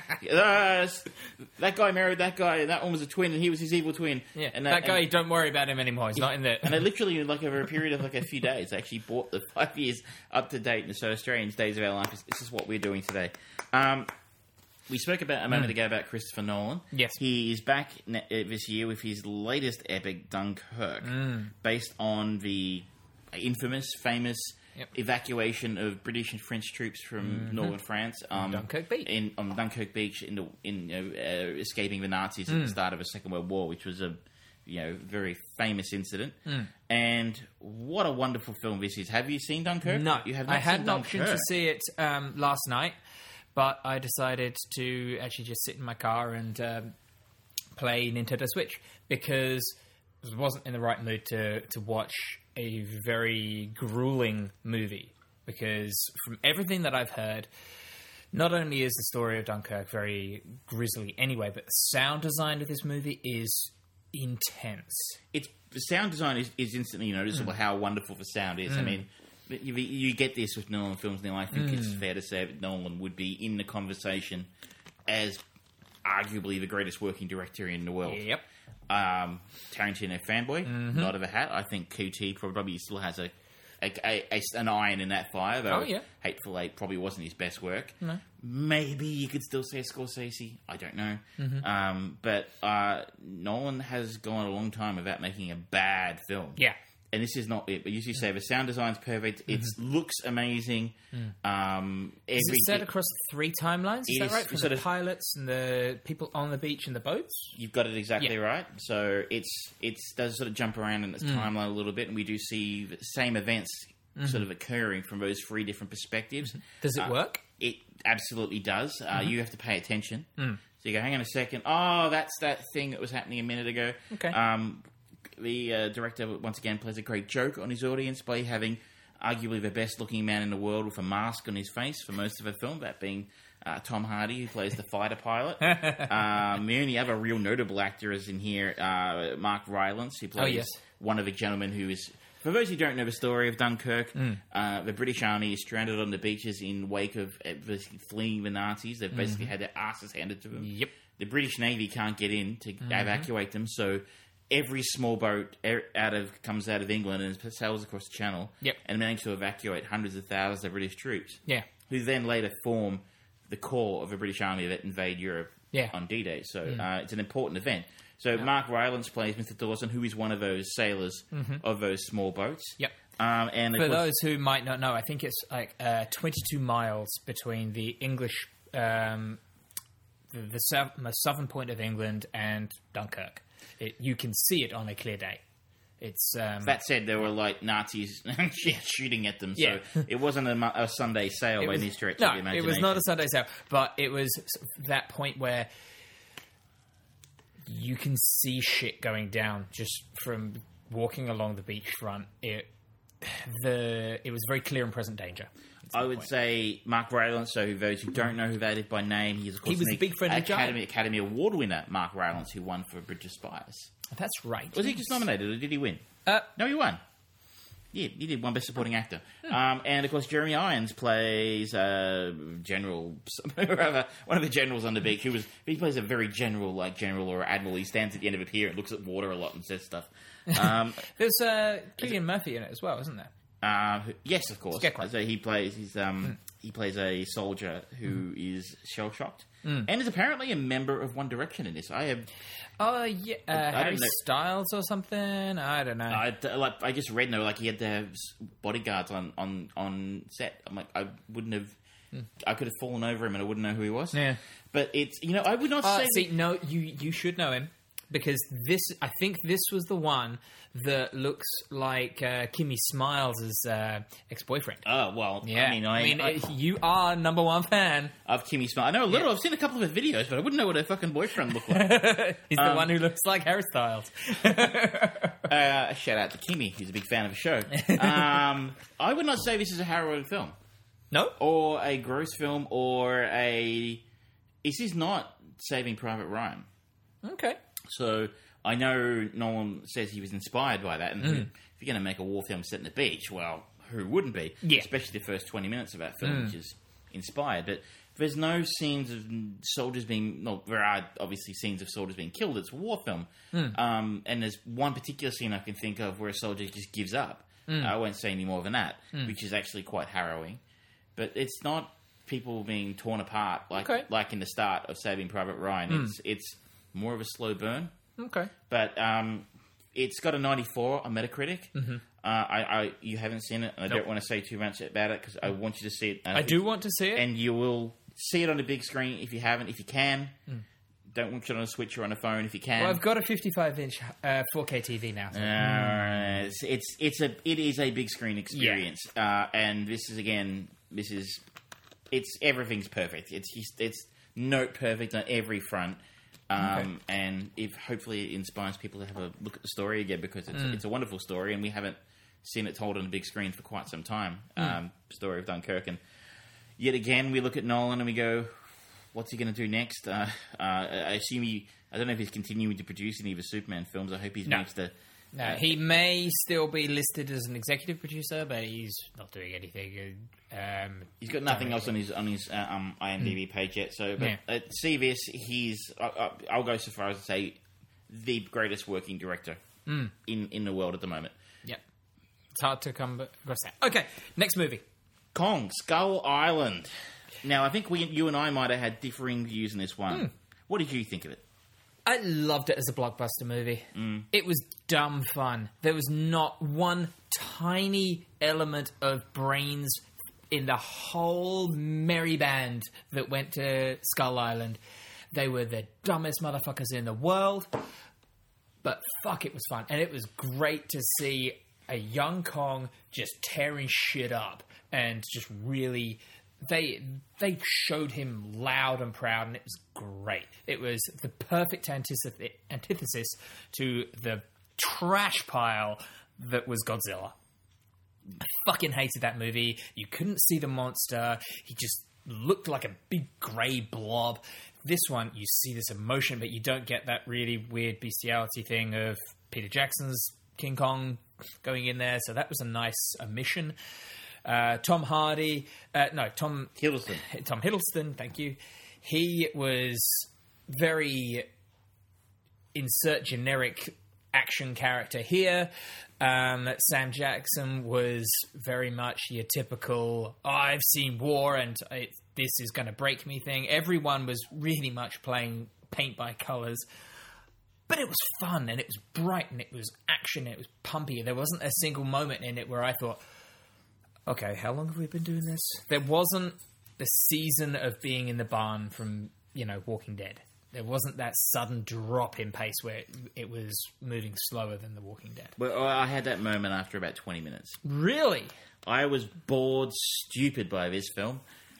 that guy married that guy, and that one was a twin, and he was his evil twin. Yeah, and that guy, don't worry about him anymore. He's not in there. And they literally, like over a period of like a few days, actually brought the 5 years up to date. And so Australians' Days of Our Life this is what we're doing today. We spoke about a moment ago about Christopher Nolan. Yes. He is back this year with his latest epic, Dunkirk, based on the famous evacuation of British and French troops from northern France. Dunkirk Beach. On Dunkirk Beach, escaping the Nazis at the start of the Second World War, which was a very famous incident. And what a wonderful film this is. Have you seen Dunkirk? No. You have not I had seen an Dunkirk. option to see it last night. But I decided to actually just sit in my car and play Nintendo Switch because I wasn't in the right mood to watch a very grueling movie. Because from everything that I've heard, not only is the story of Dunkirk very grisly anyway, but the sound design of this movie is intense. The sound design is instantly noticeable how wonderful the sound is. I mean, you get this with Nolan films now. I think it's fair to say that Nolan would be in the conversation as arguably the greatest working director in the world. Yep. Tarantino fanboy, not of a hat. I think QT probably still has an iron in that fire, though Hateful Eight probably wasn't his best work. No. Maybe you could still say Scorsese. I don't know. But Nolan has gone a long time without making a bad film. Yeah. And this is not it, but as you say, the sound design's perfect. It looks amazing. Is it set across 3 timelines? Is that right? For the pilots and the people on the beach and the boats? You've got it exactly right. So it does sort of jump around in its timeline a little bit, and we do see the same events sort of occurring from those 3 different perspectives. Does it work? It absolutely does. You have to pay attention. So you go, hang on a second. Oh, that's that thing that was happening a minute ago. Okay. The director, once again, plays a great joke on his audience by having arguably the best-looking man in the world with a mask on his face for most of the film, that being Tom Hardy, who plays the fighter pilot. The only other real notable actor is in here, Mark Rylance, who plays one of the gentlemen who is... For those who don't know the story of Dunkirk, the British Army is stranded on the beaches in wake of fleeing the Nazis. They've basically had their asses handed to them. Yep. The British Navy can't get in to evacuate them, so... Every small boat comes out of England and sails across the Channel and manages to evacuate hundreds of thousands of British troops, who then later form the core of the British Army that invade Europe on D-Day. So it's an important event. So Mark Rylance plays Mr. Dawson, who is one of those sailors of those small boats. Yep. And for those who might not know, I think it's like 22 miles between the English, the southern point of England and Dunkirk. You can see it on a clear day. It's that said, there were like Nazis shooting at them, so it wasn't a Sunday sail by any stretch of the imagination. It was not a Sunday sail, but it was that point where you can see shit going down just from walking along the beachfront. It was very clear and present danger. I would say Mark Rylance, so those who don't know who that is by name, he was a big friend of Academy Award winner, Mark Rylance, who won for Bridge of Spies. That's right. Was he just nominated, or did he win? No, he won. Yeah, he did one Best Supporting Actor. And, of course, Jeremy Irons plays General... one of the generals on the beach. He plays a very general or admiral. He stands at the end of a pier and looks at water a lot and says stuff. There's Cillian Murphy in it as well, isn't there? Yes, of course. Scarecrow. So he plays a soldier who is shell shocked, and is apparently a member of One Direction in this. Harry Styles or something. I don't know. I just read he had to have bodyguards on set. I'm like, I wouldn't have. I could have fallen over him and I wouldn't know who he was. Yeah, but it's I would not say. No, you should know him. Because I think this was the one that looks like Kimmy Smiles' ex-boyfriend. Oh, well, yeah. I you are number one fan of Kimmy Smiles. I know a little. I've seen a couple of her videos, but I wouldn't know what her fucking boyfriend looked like. He's the one who looks like Harry Styles. Shout out to Kimmy, who's a big fan of the show. I would not say this is a harrowing film. No? Or a gross film, or a... This is not Saving Private Ryan. Okay. So I know Nolan says he was inspired by that, and if you're going to make a war film set in the beach, well, who wouldn't be? Yeah. Especially the first 20 minutes of that film, which is inspired. But there's no scenes of soldiers being... No, there are obviously scenes of soldiers being killed. It's a war film. And there's one particular scene I can think of where a soldier just gives up. I won't say any more than that, which is actually quite harrowing. But it's not people being torn apart like in the start of Saving Private Ryan. It's more of a slow burn. Okay. But it's got a 94 on Metacritic. You haven't seen it, and I don't want to say too much about it because I want you to see it. I do want to see it. And you will see it on the big screen if you haven't. If you can. Don't watch it on a Switch or on a phone if you can. Well, I've got a 55-inch 4K TV now. So. It is a big screen experience. Yeah. And everything's perfect. It's note perfect on every front. And hopefully it inspires people to have a look at the story again, because it's a wonderful story, and we haven't seen it told on a big screen for quite some time. Story of Dunkirk, and yet again we look at Nolan and we go, what's he going to do next? I assume I don't know if he's continuing to produce any of the Superman films. I hope he's managed to. No, he may still be listed as an executive producer, but he's not doing anything. He's got nothing else on his IMDb page yet. So, but at CBS, he's I'll go so far as to say the greatest working director in the world at the moment. Yep, it's hard to come across that. Okay, next movie, Kong Skull Island. Now, I think you and I might have had differing views in this one. What did you think of it? I loved it as a blockbuster movie. It was dumb fun. There was not one tiny element of brains in the whole merry band that went to Skull Island. They were the dumbest motherfuckers in the world. But fuck, it was fun. And it was great to see a young Kong just tearing shit up and just really... They showed him loud and proud, and it was great. It was the perfect antithesis to the trash pile that was Godzilla. I fucking hated that movie. You couldn't see the monster. He just looked like a big grey blob. This one, you see this emotion, but you don't get that really weird bestiality thing of Peter Jackson's King Kong going in there. So that was a nice omission. Tom Hiddleston. Tom Hiddleston, thank you. He was very insert generic action character here. Sam Jackson was very much your typical, I've seen war and this is going to break me thing. Everyone was really much playing paint by colours. But it was fun, and it was bright, and it was action, and it was pumpy. There wasn't a single moment in it where I thought, okay, how long have we been doing this? There wasn't the season of being in the barn from, Walking Dead. There wasn't that sudden drop in pace where it was moving slower than The Walking Dead. Well, I had that moment after about 20 minutes. Really? I was bored stupid by this film.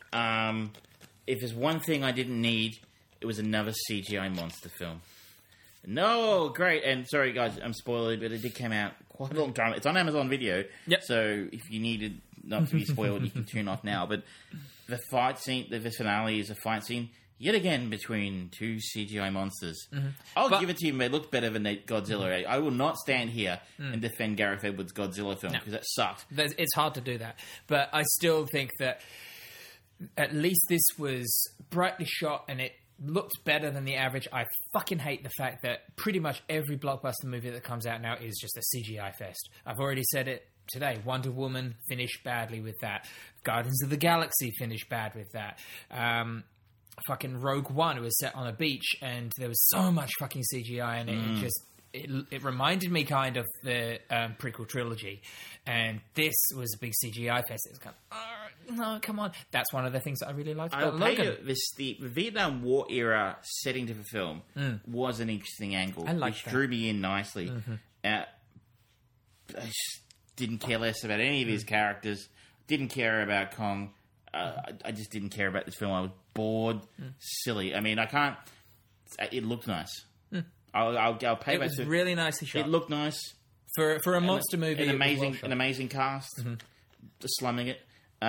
If there's one thing I didn't need, it was another CGI monster film. No, great. And sorry, guys, I'm spoiling, but it did come out quite a long time. It's on Amazon Video. Yep. So if you needed not to be spoiled, you can tune off now. But the fight scene, the finale is a fight scene. yet again between two CGI monsters. But- Give it to you, they looked better than Godzilla. I will not stand here and defend Gareth Edwards' Godzilla film because that sucked. It's hard to do that. But I still think that at least this was brightly shot and it looked better than the average. I fucking hate the fact that pretty much every blockbuster movie that comes out now is just a CGI fest. I've already said it today. Wonder Woman finished badly with that. Guardians of the Galaxy finished bad with that. Fucking Rogue One, it was set on a beach and there was so much fucking CGI in it. It reminded me kind of the prequel trilogy, and this was a big CGI fest. It was kind of, no, come on. That's one of the things that I really liked about Logan. The Vietnam War era setting to the film was an interesting angle, which drew me in nicely. I just didn't care less about any of his characters. Didn't care about Kong. I just didn't care about this film. I was bored, silly. I mean, I can't. It looked nice. I'll pay. It was really nicely shot. It looked nice for a monster movie. An amazing cast. Just slumming it.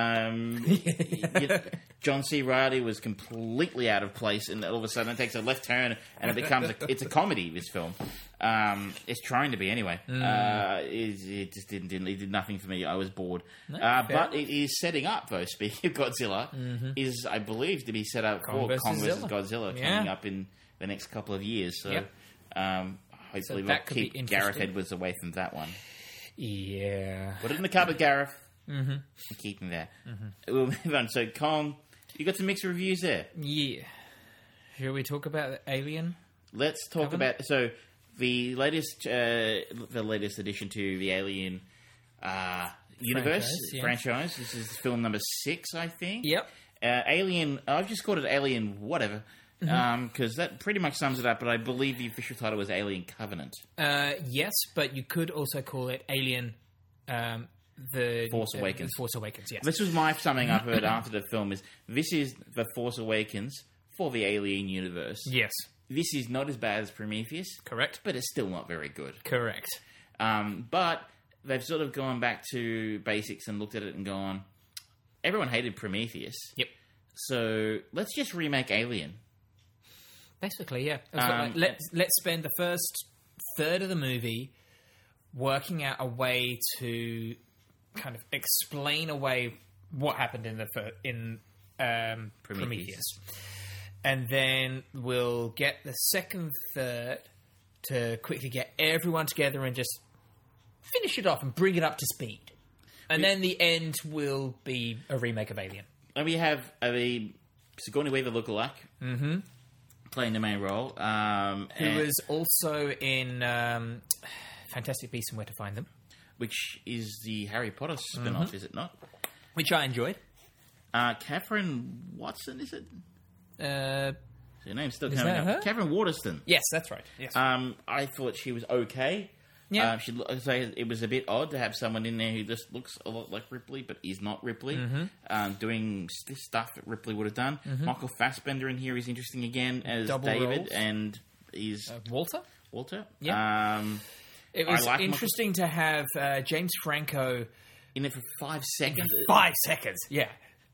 John C. Reilly was completely out of place, and all of a sudden it takes a left turn, and it becomes it's a comedy. This film, it's trying to be anyway. It just didn't. It did nothing for me. I was bored. But it is setting up, though. Speaking of Godzilla, is I believe to be set up for Kong vs. Godzilla coming up in the next couple of years. So, hopefully we'll keep Gareth Edwards away from that one. Yeah, put it in the cupboard, Gareth. Keep him there. We'll move on. So, Kong, you got some mixed reviews there. Yeah. Shall we talk about Alien? Let's talk about the latest addition to the Alien universe franchise. This is film number 6, I think. Yep. Alien. I've just called it Alien. Whatever. Because that pretty much sums it up. But I believe the official title was Alien Covenant. Yes, but you could also call it Alien. The Force Awakens. Force Awakens, yes. This was my summing up of it after the film. This is the Force Awakens for the Alien universe. Yes. This is not as bad as Prometheus. Correct. But it's still not very good. Correct. But they've sort of gone back to basics and looked at it and gone, everyone hated Prometheus. Yep. So let's just remake Alien. Basically, yeah. Let's spend the first third of the movie working out a way to kind of explain away what happened in Prometheus. And then we'll get the second third to quickly get everyone together and just finish it off and bring it up to speed. And then the end will be a remake of Alien. And we have Sigourney Weaver lookalike playing the main role. Who was also in Fantastic Beasts and Where to Find Them. Which is the Harry Potter spin-off, is it not? Which I enjoyed. Catherine Watson, is it? Her name's still is coming that up. her? Catherine Waterston. Yes, that's right. Yes. I thought she was okay. Yeah. It was a bit odd to have someone in there who just looks a lot like Ripley, but is not Ripley, doing this stuff that Ripley would have done. Michael Fassbender in here is interesting again as Double David, roles. And he's Walter. Yeah. It was interesting to have James Franco in it for 5 seconds. 5 seconds, yeah.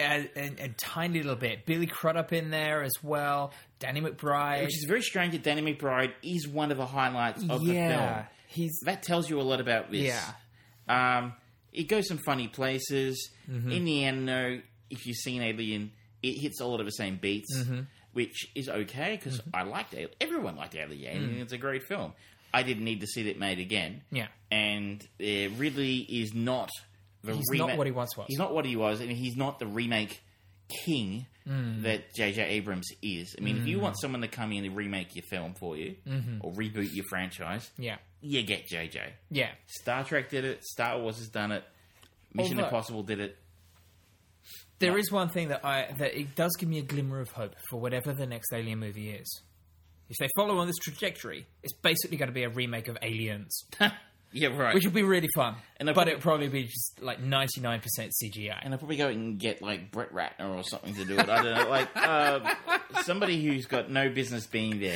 A tiny little bit. Billy Crudup in there as well. Danny McBride. Which is very strange that Danny McBride is one of the highlights of the film. That tells you a lot about this. Yeah. It goes some funny places. In the end, though, if you've seen Alien, it hits a lot of the same beats, which is okay, because I liked Alien. Everyone liked Alien. It's a great film. I didn't need to see it made again. Yeah. And it really is not the He's remake. not what he once was. He's not what he was, and he's not the remake king that J.J. Abrams is. I mean, if you want someone to come in and remake your film for you, or reboot your franchise, you get J.J. Yeah. Star Trek did it. Star Wars has done it. Mission Impossible did it. There is one thing that it does give me a glimmer of hope for whatever the next Alien movie is. If they follow on this trajectory, it's basically going to be a remake of Aliens. Yeah, right. Which would be really fun. But it'd probably be just like 99% CGI. And they'll probably go and get like Brett Ratner or something to do it. I don't know. Like somebody who's got no business being there.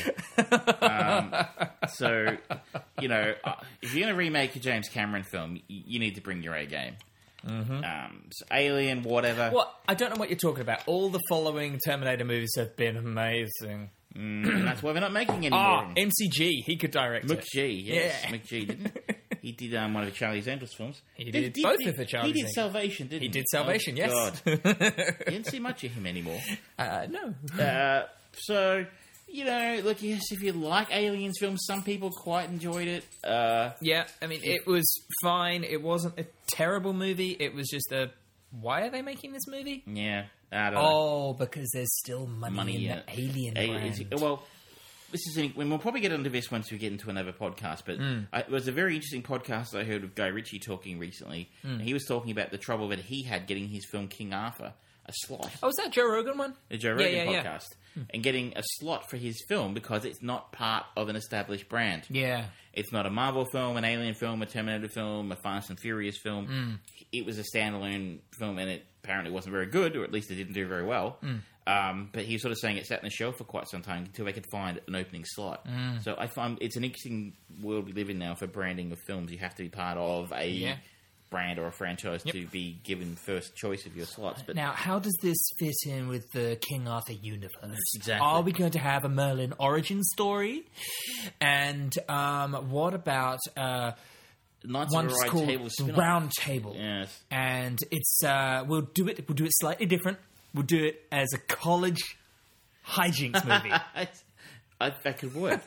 So, if you're going to remake a James Cameron film, you need to bring your A game. Alien, whatever. Well, I don't know what you're talking about. All the following Terminator movies have been amazing. That's why we're not making any more. MCG, he could direct it. McG, yes. Yeah. McG didn't. He did one of the Charlie's Angels films. He did both of the Charlie's He did Angels. Salvation, didn't he? He did Salvation, yes. God. You didn't see much of him anymore. No. So, look, yes, if you like Aliens films, some people quite enjoyed it. Yeah, I mean, it was fine. It wasn't a terrible movie. It was just why are they making this movie? Yeah, I don't know. Oh, because there's still money in the Alien brand. Well, we'll probably get into this once we get into another podcast, but it was a very interesting podcast I heard of Guy Ritchie talking recently. And he was talking about the trouble that he had getting his film King Arthur a slot. Oh, was that Joe Rogan one? The Joe Rogan podcast. And getting a slot for his film because it's not part of an established brand. Yeah. It's not a Marvel film, an Alien film, a Terminator film, a Fast and Furious film. It was a standalone film, and it apparently wasn't very good, or at least it didn't do very well. But he was sort of saying it sat on the shelf for quite some time until they could find an opening slot. So I find it's an interesting world we live in now for branding of films. You have to be part of a brand or a franchise to be given first choice of your slots. But now, how does this fit in with the King Arthur universe? Exactly. Are we going to have a Merlin origin story? And what about Knights one of the just called Table the spin-off. Round Table? Yes. And it's we'll do it slightly different. We'll do it as a college hijinks movie. That could work.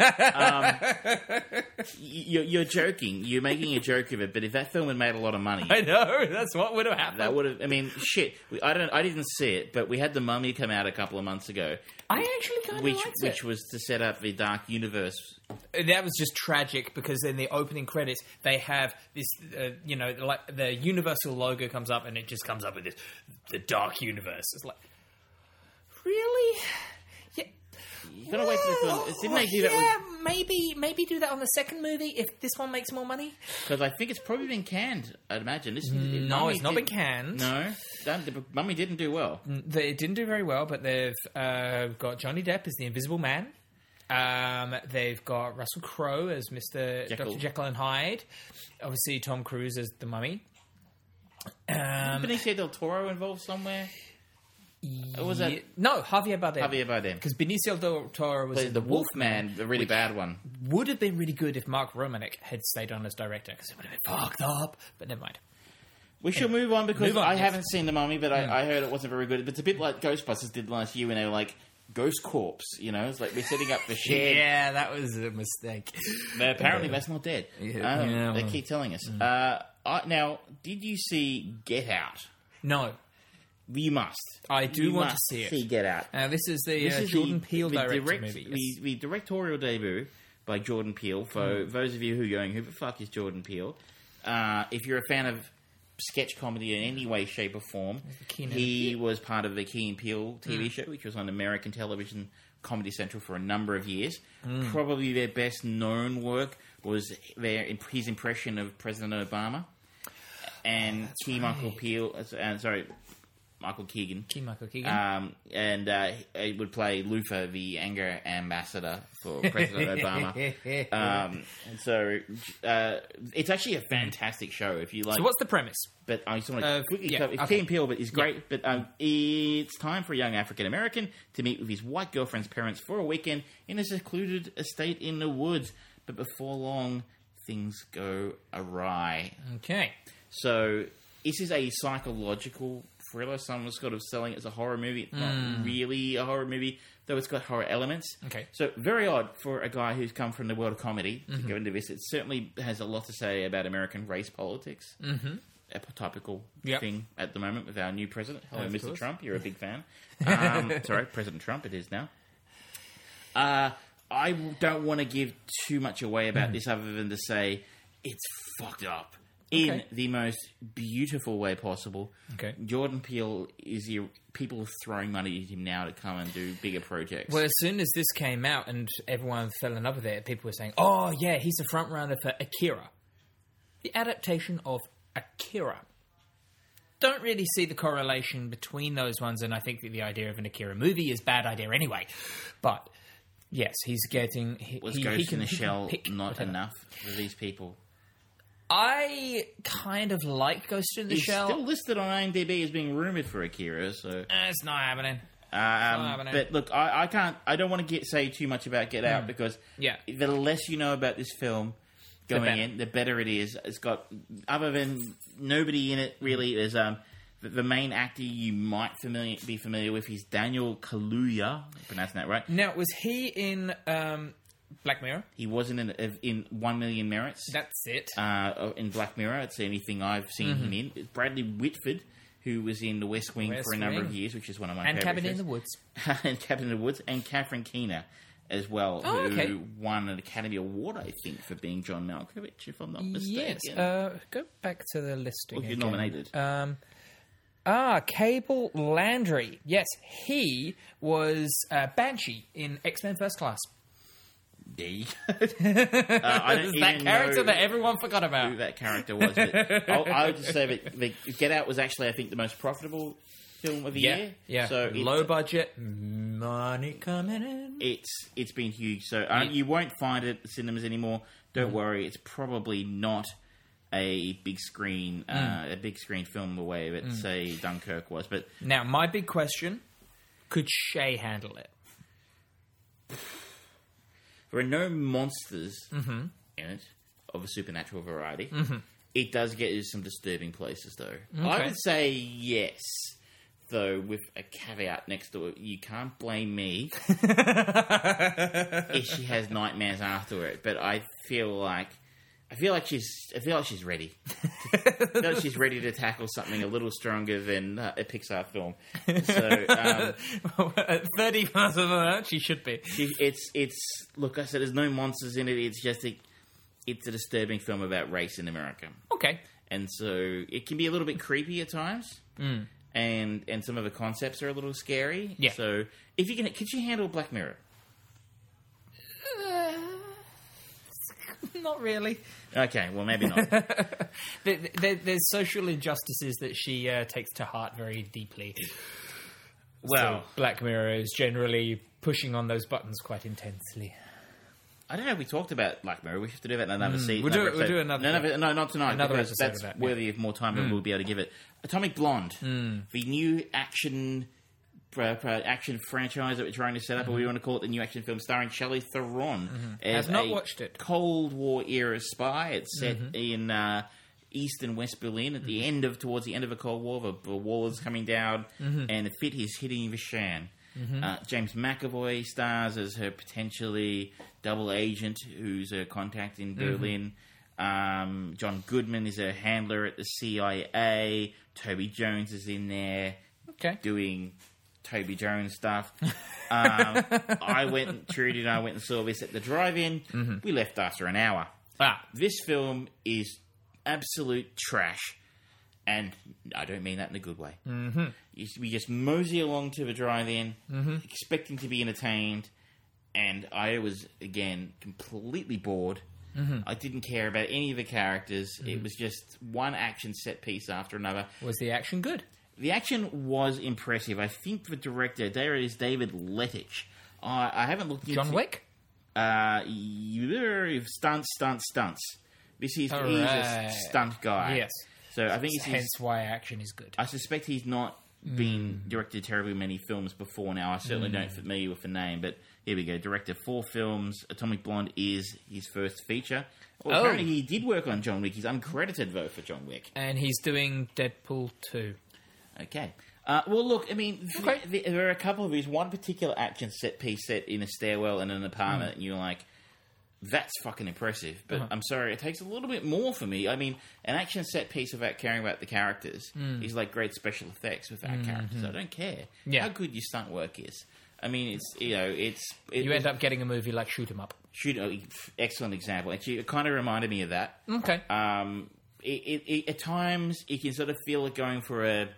You're joking. You're making a joke of it. But if that film had made a lot of money, I know, that's what would have happened. that would have. I mean, shit. I didn't see it, but we had The Mummy come out a couple of months ago, I actually kind of liked it. which was to set up the Dark Universe. That was just tragic because in the opening credits they have this, like the Universal logo comes up and it just comes up with this, the Dark Universe. It's like, really? Yeah. You're gonna wait for the film. Didn't they do that? Maybe do that on the second movie if this one makes more money. Because I think it's probably been canned. I'd imagine. No, it's not been canned. No, the Mummy didn't do well. It didn't do very well, but they've got Johnny Depp as the Invisible Man. They've got Russell Crowe as Dr. Jekyll and Hyde. Obviously, Tom Cruise as the Mummy. Benicio del Toro involved somewhere? Or was that No, Javier Bardem. Javier Bardem? Because Benicio del Toro was in the Wolfman, the really bad one. Would have been really good if Mark Romanek had stayed on as director, because it would have been fucked up. But never mind. We should move on because I yes. haven't seen The Mummy, but I heard it wasn't very good. It's a bit like Ghostbusters did last year when they were like, Ghost Corpse, It's like we're setting up the shed. Yeah, that was a mistake. But apparently that's not dead. Yeah, they keep telling us. Now, did you see Get Out? No. You must. I do want to see it. See Get Out. This is the Jordan Peele directed movie. Yes. The directorial debut by Jordan Peele. For those of you who are going, who the fuck is Jordan Peele? If you're a fan of sketch comedy in any way, shape, or form, he was part of the Key and Peele TV show, which was on American television, Comedy Central, for a number of years. Probably their best known work was his impression of President Obama. And Michael Keegan. Michael Keegan. He would play Luther, the anger ambassador for President Obama. It's actually a fantastic show if you like. So what's the premise? But I just want to quickly cover. It's Key and Peele, but it's great. Yeah. But it's time for a young African American to meet with his white girlfriend's parents for a weekend in a secluded estate in the woods. But before long, things go awry. Okay. So this is a psychological thriller. Someone's sort of selling it as a horror movie. It's not really a horror movie, though it's got horror elements. Okay. So very odd for a guy who's come from the world of comedy to go into this. It certainly has a lot to say about American race politics. A topical thing at the moment with our new president. Hello, Mr. Course. Trump. You're a big fan. Sorry, President Trump it is now. I don't want to give too much away about this other than to say it's fucked up. In the most beautiful way possible. Okay. Jordan Peele is people are throwing money at him now to come and do bigger projects. Well, as soon as this came out and everyone fell in love with it, people were saying, "Oh yeah, he's a front runner for Akira." The adaptation of Akira. Don't really see the correlation between those ones, and I think that the idea of an Akira movie is a bad idea anyway. But yes, he's getting. Was Ghost in the Shell not enough for these people? I kind of like Ghost in the He's Shell. still listed on IMDb as being rumoured for Akira, so... It's not happening. But look, I can't... I don't want to say too much about Get Out, because the less you know about this film going in, the better it is. It's got... Other than nobody in it, really, there's... The main actor you might be familiar with is Daniel Kaluuya. I'm pronouncing that right. Now, was he in Black Mirror? He wasn't in 1 Million Merits. That's it. In Black Mirror, it's anything I've seen him in. It's Bradley Whitford, who was in The West Wing for a number of years, which is one of my favourite Cabin shows. in the Woods. And Cabin in the Woods. And Catherine Keener as well, who won an Academy Award, I think, for being John Malkovich, if I'm not mistaken. Yes. Go back to the listing Well, again. you're nominated. Cable Landry. Yes, he was Banshee in X-Men First Class. There you go. I don't that even character know that everyone forgot about. who that character was. But I would just say that Get Out was actually, I think, the most profitable film of the year. Yeah, So low budget, money coming in. It's been huge. So you won't find it at the cinemas anymore. Don't worry. It's probably not a big screen film the way that say Dunkirk was. But now, my big question: could Shay handle it? There are no monsters in it of a supernatural variety. It does get you some disturbing places, though. Okay. I would say yes, though, with a caveat next to it. You can't blame me if she has nightmares after it. But I feel like she's ready. I feel like she's ready to tackle something a little stronger than a Pixar film. So, At 30 miles of that, she should be. Look, I said there's no monsters in it. It's just it's a disturbing film about race in America. Okay. And so it can be a little bit creepy at times. And some of the concepts are a little scary. Yeah. So could you handle Black Mirror? Not really. Okay, well, maybe not. There's social injustices that she takes to heart very deeply. Well, So Black Mirror is generally pushing on those buttons quite intensely. I don't know if we talked about Black Mirror. We have to do that in another season. We'll do another. No, not tonight. Another because episode that's of that, worthy of more time than we'll be able to give it. Atomic Blonde, the new action franchise that we're trying to set up, or we want to call it the new action film starring Charlize Theron. I've not watched it. Cold War era spy. It's set in East and West Berlin at the towards the end of the Cold War. The wall is coming down, and the fit is hitting the shan. James McAvoy stars as her potentially double agent, who's a contact in Berlin. John Goodman is a handler at the CIA. Toby Jones is in there doing Toby Jones stuff. Trudy and I went and saw this at the drive-in. We left after an hour. This film is absolute trash. And I don't mean that in a good way. We just mosey along to the drive-in, expecting to be entertained, and I was, again, completely bored. I didn't care about any of the characters. It was just one action set piece after another. Was the action good? The action was impressive. I think the director, there is David Lettich. I haven't looked into... John Wick? Stunts. He's a stunt guy. Yes. So I think hence why action is good. I suspect he's not been directed terribly many films before now. I certainly don't familiar with the name, but here we go. Director 4 films. Atomic Blonde is his first feature. Well, apparently he did work on John Wick. He's uncredited, though, for John Wick. And he's doing Deadpool 2. Okay. Well, look, I mean, there are a couple of these. One particular action set piece set in a stairwell in an apartment, and you're like, that's fucking impressive. But I'm sorry, it takes a little bit more for me. I mean, an action set piece without caring about the characters is like great special effects without characters. I don't care how good your stunt work is. I mean, you end up getting a movie like Shoot 'Em Up. Excellent example. Actually, it kind of reminded me of that. Okay. At times, you can sort of feel it going for a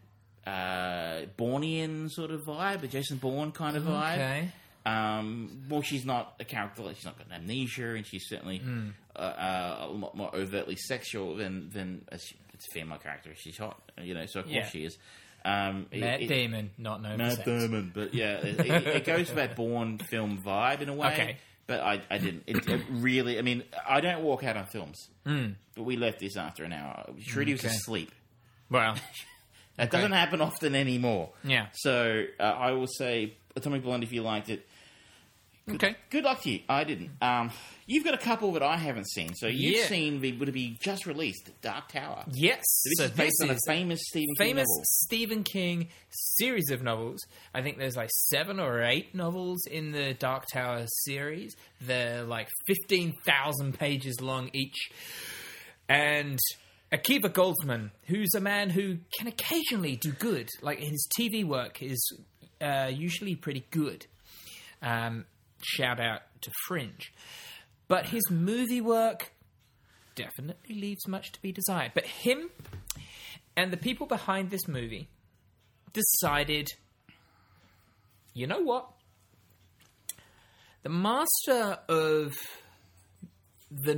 Bournian sort of vibe, a Jason Bourne kind of vibe. Okay. Well, she's not a character. She's not got amnesia, and she's certainly a lot more overtly sexual than it's a female character. She's hot, so of course she is. Matt Damon, not known for sex. Matt Damon, but yeah, it goes for that Bourne film vibe in a way. Okay. But I didn't. It really... I mean, I don't walk out on films. But we left this after an hour. Trudy was asleep. Well... That doesn't happen often anymore. Yeah. So I will say Atomic Blonde if you liked it. Good luck to you. I didn't. You've got a couple that I haven't seen. So you've seen, would it be just released, Dark Tower? Yes. So this is based on a famous Stephen King novel. Stephen King series of novels. I think there's like 7 or 8 novels in the Dark Tower series. They're like 15,000 pages long each. And Akiva Goldsman, who's a man who can occasionally do good. Like his TV work is usually pretty good. Shout out to Fringe. But his movie work definitely leaves much to be desired. But him and the people behind this movie decided, you know what? The master of the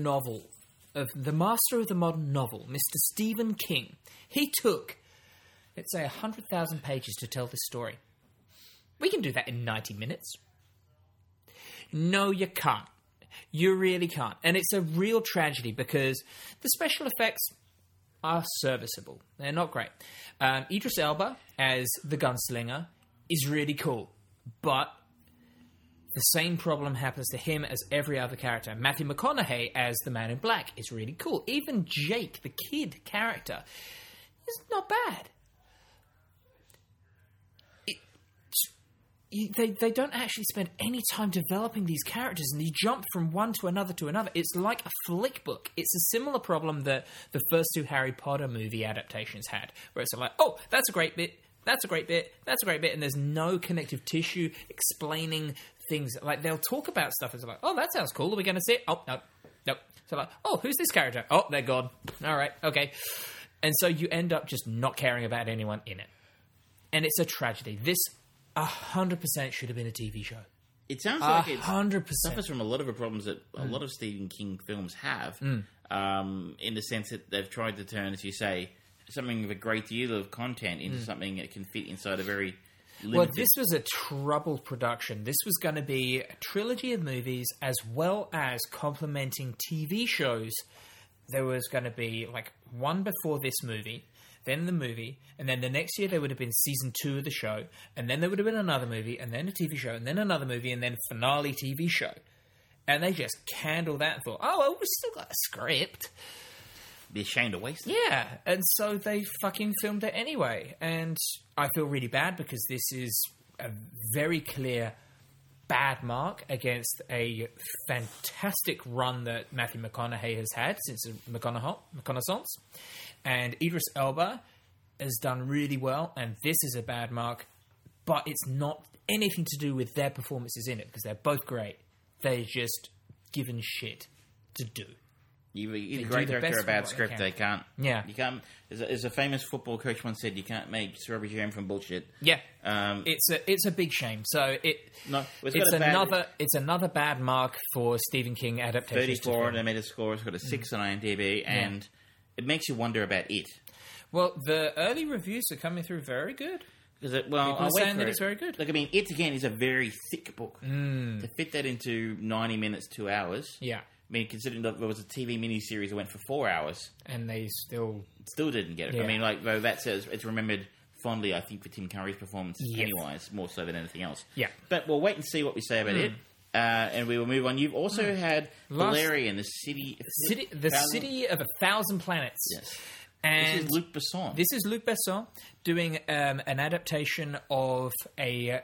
modern novel, Mr. Stephen King, he took, let's say, 100,000 pages to tell this story. We can do that in 90 minutes. No, you can't. You really can't. And it's a real tragedy because the special effects are serviceable. They're not great. Idris Elba as the gunslinger is really cool. But the same problem happens to him as every other character. Matthew McConaughey as the Man in Black is really cool. Even Jake, the kid character, is not bad. They don't actually spend any time developing these characters, and you jump from one to another to another. It's like a flick book. It's a similar problem that the first 2 Harry Potter movie adaptations had, where it's like, oh, that's a great bit, that's a great bit, that's a great bit, and there's no connective tissue explaining things. Like, they'll talk about stuff, and it's like, oh, that sounds cool, are we going to see it? Oh, nope. So like, oh, who's this character? Oh, they're gone. All right, okay. And so you end up just not caring about anyone in it. And it's a tragedy. This 100% should have been a TV show. It sounds like it 100% suffers from a lot of the problems that a lot of Stephen King films have, in the sense that they've tried to turn, as you say, something with a great deal of content into something that can fit inside a very limited... Well, this was a troubled production. This was going to be a trilogy of movies as well as complementing TV shows. There was going to be like one before this movie, then the movie, and then the next year there would have been season 2 of the show, and then there would have been another movie, and then a TV show, and then another movie, and then finale TV show. And they just canned all that and thought, oh, well, we've still got a script. Be ashamed to waste it. Yeah, and so they fucking filmed it anyway. And I feel really bad because this is a very clear bad mark against a fantastic run that Matthew McConaughey has had since Reconnaissance. And Idris Elba has done really well, and this is a bad mark, but it's not anything to do with their performances in it, because they're both great. They're just given shit to do. Either great director or a bad script, they can't. Yeah. You can't. As a famous football coach once said, you can't make strawberry jam from bullshit. Yeah. It's a big shame. So it's another bad mark for Stephen King adaptations. 34 on the Metascore. It's got a 6 on IMDb, and it makes you wonder about it. Well, the early reviews are coming through very good. People are saying that it's very good. Look, I mean, it again is a very thick book. To fit that into 90 minutes, 2 hours. Yeah. I mean, considering that there was a TV miniseries that went for 4 hours. And they still didn't get it. Yeah. I mean, like, though that says it's remembered fondly, I think, for Tim Curry's performance, Pennywise, more so than anything else. Yeah. But we'll wait and see what we say about it. And we will move on. You've also had Valerian, the city of 1,000 planets. Yes. And this is Luc Besson doing an adaptation of an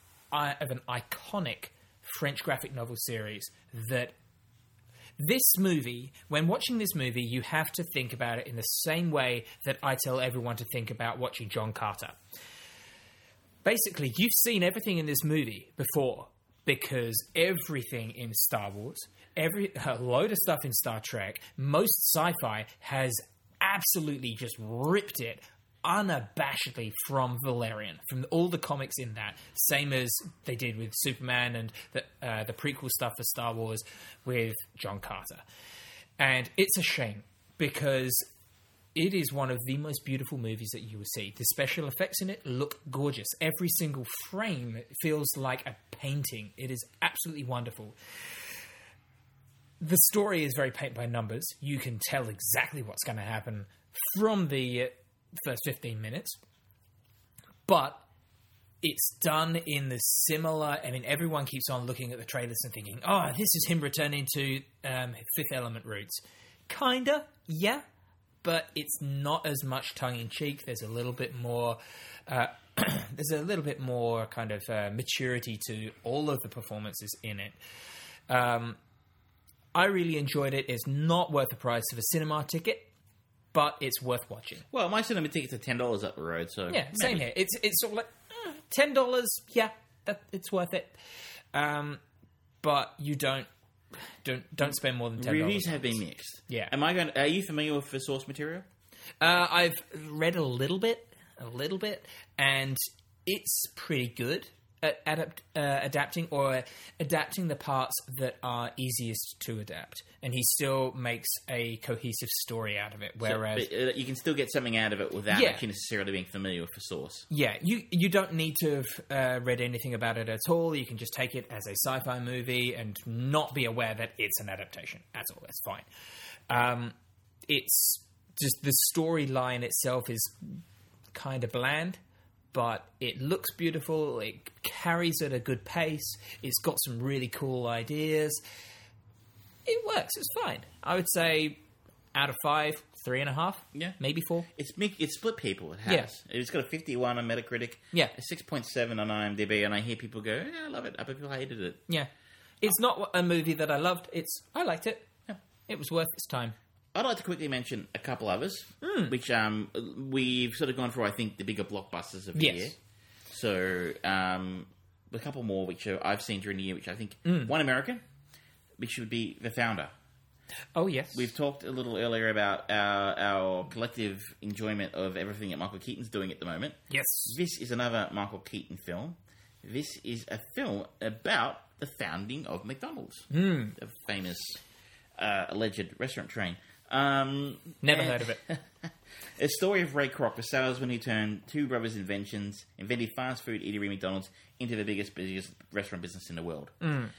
iconic French graphic novel series that... This movie, when watching this movie, you have to think about it in the same way that I tell everyone to think about watching John Carter. Basically, you've seen everything in this movie before, because everything in Star Wars, a load of stuff in Star Trek, most sci-fi has absolutely just ripped it unabashedly from Valerian, from all the comics in that, same as they did with Superman and the prequel stuff for Star Wars with John Carter. And it's a shame, because it is one of the most beautiful movies that you will see. The special effects in it look gorgeous. Every single frame feels like a painting. It is absolutely wonderful. the story is very paint by numbers. You can tell exactly what's going to happen from the first 15 minutes. But it's done in the similar... I mean, everyone keeps on looking at the trailers and thinking, oh, this is him returning to Fifth Element roots. Kinda, yeah. But it's not as much tongue-in-cheek. There's a little bit more... there's a little bit more kind of maturity to all of the performances in it. I really enjoyed it. It's not worth the price of a cinema ticket, but it's worth watching. Well, my cinema tickets are $10 up the road, so... Yeah, same here. It's sort of like $10, yeah, it's worth it. But you don't spend more than $10. Reviews have been mixed. Yeah. Are you familiar with the source material? I've read a little bit, and it's pretty good at adapting the parts that are easiest to adapt, and he still makes a cohesive story out of it. Whereas you can still get something out of it without actually necessarily being familiar with the source. Yeah, you don't need to have read anything about it at all. You can just take it as a sci-fi movie and not be aware that it's an adaptation. That's all. That's fine. It's just the storyline itself is kind of bland, but it looks beautiful. It carries at a good pace. It's got some really cool ideas. It works. It's fine. I would say out of 5, 3.5. Yeah, maybe 4. It's split people. It has. Yeah. It's got a 51 on Metacritic. Yeah, a 6.7 on IMDb, and I hear people go, "Yeah, I love it." Other people hated it. Yeah, it's not a movie that I loved. I liked it. Yeah. It was worth its time. I'd like to quickly mention a couple others, which we've sort of gone through, I think, the bigger blockbusters of the year. So, a couple more which I've seen during the year, which I think... One American, which would be The Founder. Oh, yes. We've talked a little earlier about our collective enjoyment of everything that Michael Keaton's doing at the moment. Yes. This is another Michael Keaton film. This is a film about the founding of McDonald's. The famous alleged restaurant chain. Never heard of it. A story of Ray Kroc, a salesman who turned two brothers' invented fast food eatery McDonald's into the biggest restaurant business in the world.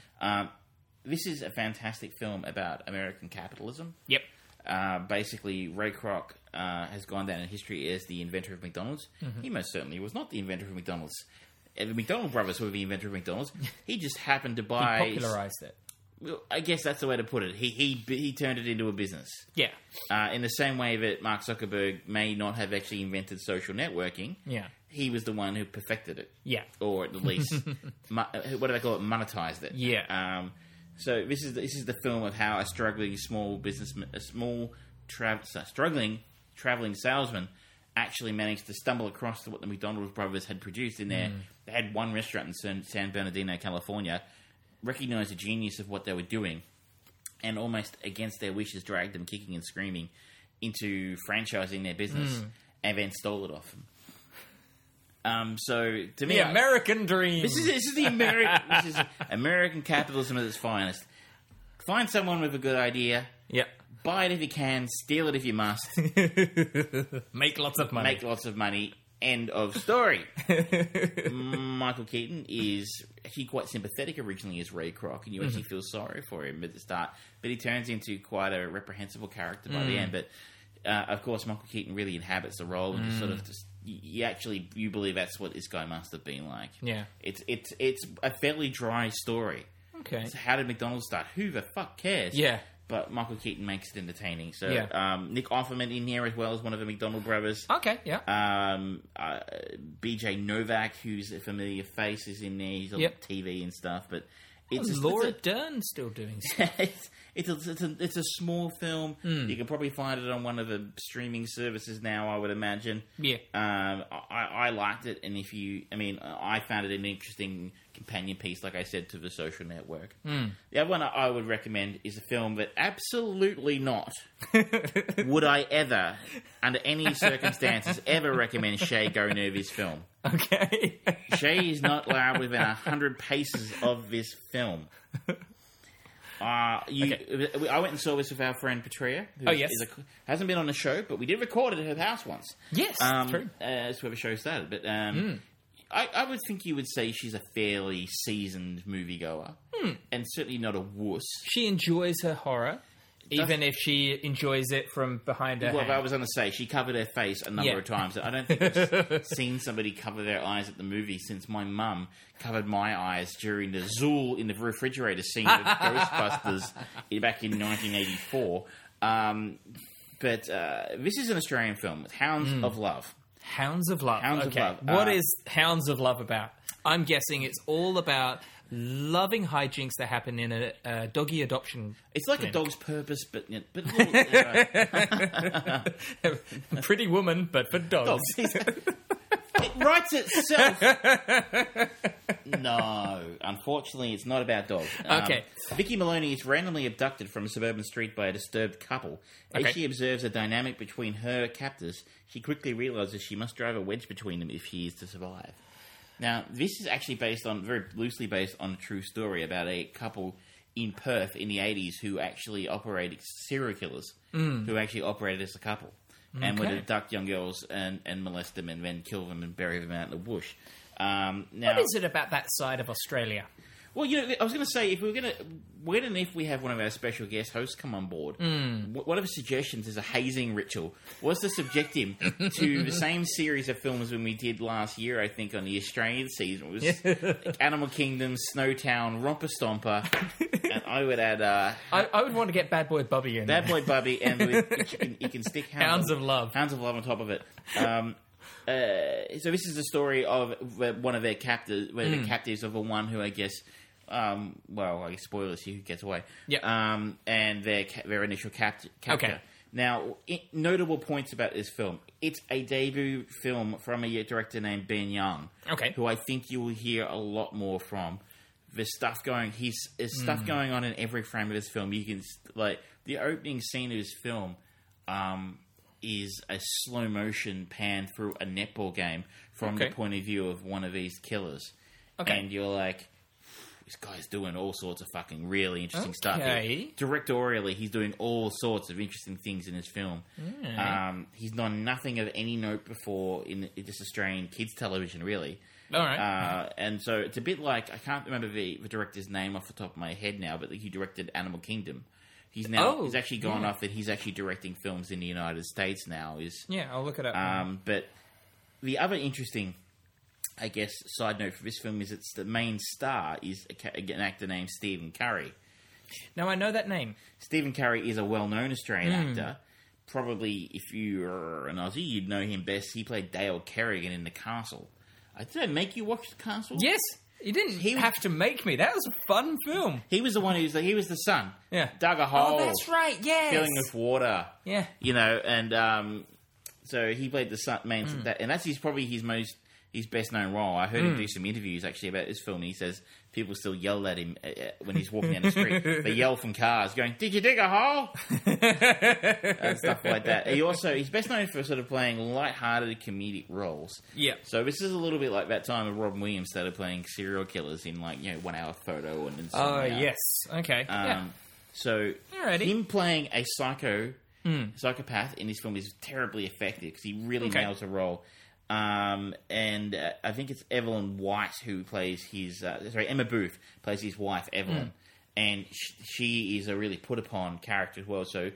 This is a fantastic film about American capitalism. Yep. Basically, Ray Kroc has gone down in history as the inventor of McDonald's. He most certainly was not the inventor of McDonald's. The McDonald brothers were the inventor of McDonald's. He just happened to buy... He popularized it. Well, I guess that's the way to put it. He turned it into a business. Yeah. In the same way that Mark Zuckerberg may not have actually invented social networking. Yeah. He was the one who perfected it. Yeah. Or at least, what do they call it? Monetized it. Yeah. So this is the film of how a struggling struggling traveling salesman actually managed to stumble across to what the McDonald's brothers had produced in there. They had one restaurant in San Bernardino, California, recognized the genius of what they were doing, and almost against their wishes dragged them kicking and screaming into franchising their business, and then stole it off them. So to me, the American dream. This is the American capitalism at its finest. Find someone with a good idea. Yep. Buy it if you can. Steal it if you must. Make lots of money. End of story. Michael Keaton is actually quite sympathetic originally as Ray Kroc, and you actually feel sorry for him at the start, but he turns into quite a reprehensible character by the end. But of course, Michael Keaton really inhabits the role, and sort of just you believe that's what this guy must have been like. Yeah, it's a fairly dry story. Okay, so how did McDonald's start? Who the fuck cares? Yeah. But Michael Keaton makes it entertaining. So Nick Offerman in here as well as one of the McDonald brothers. Okay, yeah. BJ Novak, who's a familiar face, is in there. He's on TV and stuff. But Laura Dern still doing stuff. It's a small film. You can probably find it on one of the streaming services now, I would imagine. Yeah. I liked it, and I found it an interesting companion piece, like I said, to The Social Network. The other one I would recommend is a film that absolutely not would I ever, under any circumstances, ever recommend Shay go near this film. Okay. Shay is not allowed within 100 paces of this film. I went and saw this with our friend Petrea. Oh, yes. Hasn't been on the show, but we did record it at her house once. Yes, true. That's where the show started. But I would think you would say she's a fairly seasoned moviegoer. and certainly not a wuss. She enjoys her horror, even if she enjoys it from behind her Well, hand. I was going to say, she covered her face a number of times. I don't think I've seen somebody cover their eyes at the movie since my mum covered my eyes during the Zool in the refrigerator scene of Ghostbusters back in 1984. But this is an Australian film, Hounds of Love. Hounds of Love. Hounds of Love. What is Hounds of Love about? I'm guessing it's all about loving hijinks that happen in a doggy adoption. It's like clinic. A Dog's Purpose, but Pretty Woman, but for dogs. It writes itself. No, unfortunately, it's not about dogs. Okay. Vicky Maloney is randomly abducted from a suburban street by a disturbed couple. As Okay. she observes a dynamic between her captors, she quickly realizes she must drive a wedge between them if she is to survive. Now, this is actually very loosely based on a true story about a couple in Perth in the 80s who actually operated serial killers, who actually operated as a couple. And would Okay. abduct young girls and molest them and then kill them and bury them out in the bush. Now, What is it about that side of Australia? well, I was going to say, if we were going to, when and if we have one of our special guest hosts come on board, one of his suggestions is a hazing ritual was to subject him to the same series of films when we did last year, I think, on the Australian season. It was Animal Kingdom, Snowtown, Romper Stomper, and I would add I would want to get Bad Boy Bubby in Bad there. Boy Bubby, and you can stick Hounds of Love. Hounds of Love on top of it. So this is the story of one of their captors, the captives of the one who I guess, I guess spoilers here, who gets away. Yeah. And their initial captor. Okay. Now, notable points about this film. It's a debut film from a director named Ben Young. Okay. Who I think you will hear a lot more from. There's stuff going on in every frame of this film. You can, the opening scene of this film, is a slow motion pan through a netball game from the point of view of one of these killers. Okay. And you're like, this guy's doing all sorts of fucking really interesting stuff. Okay. Directorially, he's doing all sorts of interesting things in this film. He's done nothing of any note before in just Australian kids television, really. All right. And so it's a bit like, I can't remember the director's name off the top of my head now, but he directed Animal Kingdom. He's actually gone off that he's actually directing films in the United States now. I'll look it up. But the other interesting, I guess, side note for this film is the main star is an actor named Stephen Curry. Now, I know that name. Stephen Curry is a well-known Australian actor. Probably, if you're an Aussie, you'd know him best. He played Dale Kerrigan in The Castle. Did I make you watch The Castle? Yes. You didn't have to make me. That was a fun film. He was the one he was the son. Yeah. Dug a hole. Oh, that's right. Yes. Filling with water. Yeah. And so he played the son, and that's probably his best known role. I heard him do some interviews actually about this film, and he says people still yell at him when he's walking down the street. They yell from cars, going, "Did you dig a hole?" and stuff like that. He's best known for sort of playing light-hearted comedic roles. Yeah. So this is a little bit like that time when Robin Williams started playing serial killers in 1 Hour Photo and so on. Oh, yes. Okay. So Alrighty. him playing a psychopath in this film is terribly effective because he really nails the role. And I think it's Evelyn White who plays Emma Booth plays his wife, Evelyn. And she is a really put-upon character as well. So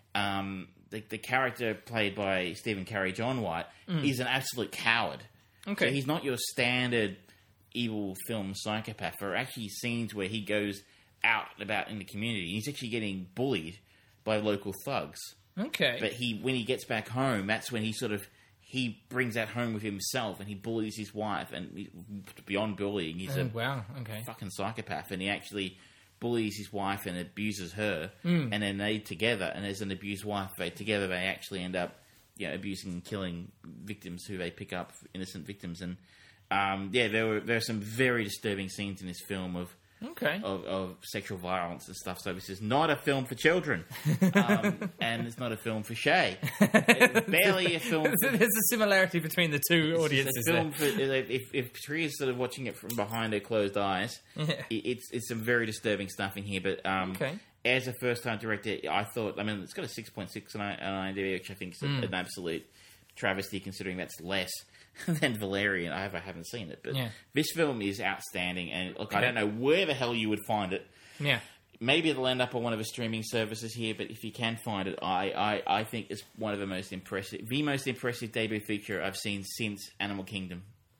the character played by Stephen Curry, John White, is an absolute coward. Okay. So he's not your standard evil film psychopath. There are actually scenes where he goes out and about in the community. He's actually getting bullied by local thugs. Okay. But when he gets back home, that's when he brings that home with himself and he bullies his wife. And beyond bullying, he's a fucking psychopath. And he actually bullies his wife and abuses her. And then together, and as an abused wife, they actually end up abusing and killing victims who they pick up, innocent victims. And there are some very disturbing scenes in this film of sexual violence and stuff. So this is not a film for children, and it's not a film for Shay. It's barely a film. There's a similarity between the two audiences. It's a film for if Patria's sort of watching it from behind her closed eyes. It's some very disturbing stuff in here. But as a first-time director, I thought. I mean, it's got a 6.6 on IMDb, which I think is an absolute travesty considering that's less than Valerian. I haven't seen it, but Yeah. this film is outstanding. And look, I don't know where the hell you would find it. Yeah. Maybe it'll end up on one of the streaming services here, but if you can find it, I think it's one of the most impressive debut feature I've seen since Animal Kingdom,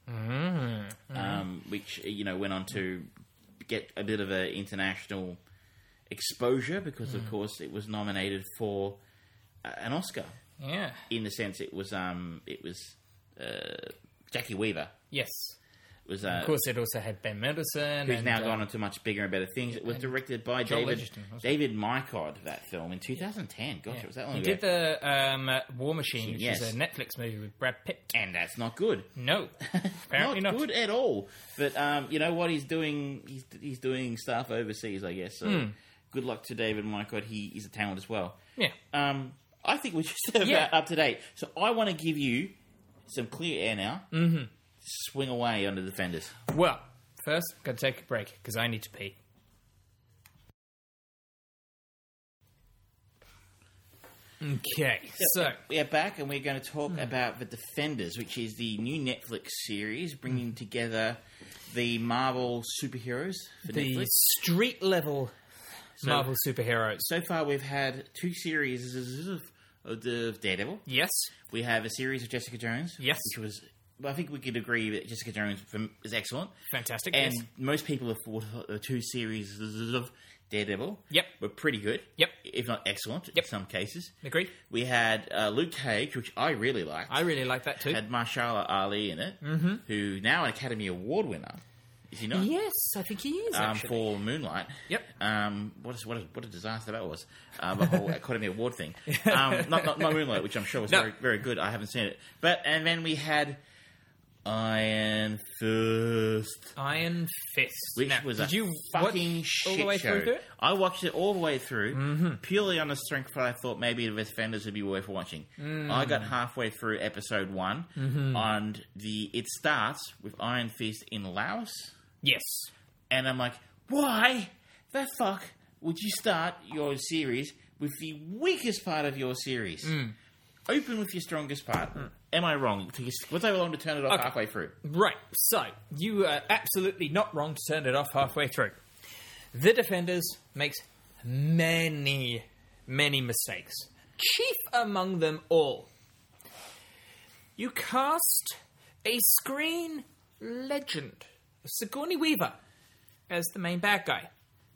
which went on to get a bit of an international exposure because, of course, it was nominated for an Oscar. Yeah. In the sense, it was Jackie Weaver. Yes. It was, Of course, it also had Ben Mendelsohn. who's now gone on to much bigger and better things. It was directed by Joel Edgerton, wasn't it? David Mykod, that film, in 2010. Gosh, it was that long He ago. did the War Machine, which Yes. is a Netflix movie with Brad Pitt. And that's not good. No, apparently not. good at all. But you know what he's doing? He's doing stuff overseas, I guess. So good luck to David Mykod. He's a talent as well. Yeah. I think we're just about up to date. So I want to give you some clear air now. Mm-hmm. Swing away on the Defenders. Well, first, got to take a break because I need to pee. Okay, so we are back and we're going to talk about The Defenders, which is the new Netflix series bringing together the Marvel superheroes for the Netflix. street level Marvel superheroes. So far, we've had 2 series of Daredevil. Yes. We have a series of Jessica Jones. Yes. Which was, I think we could agree that Jessica Jones is excellent. Fantastic. And yes. most people have thought the 2 series of Daredevil Yep. were pretty good. Yep. If not excellent Yep. in some cases. Agreed. We had Luke Cage, which I really liked. I really like that too. Had Mahershala Ali in it, who now an Academy Award winner. Is he not? Yes, I think he is, actually. For Moonlight. Yep. What a disaster that was. The whole Academy Award thing. Not Moonlight, which I'm sure was very, very good. I haven't seen it. And then we had Iron Fist. Iron Fist. Which Now, was did a you fucking watch shit all the way show. through it? I watched it all the way through, purely on the strength that I thought maybe the Defenders would be worth watching. I got halfway through episode 1, and it starts with Iron Fist in Laos. Yes. And I'm like, why the fuck would you start your series with the weakest part of your series? Open with your strongest part. Am I wrong? Was I wrong to turn it off halfway through? Right. So, you are absolutely not wrong to turn it off halfway through. The Defenders makes many, many mistakes. Chief among them all. You cast a screen legend, Sigourney Weaver, as the main bad guy.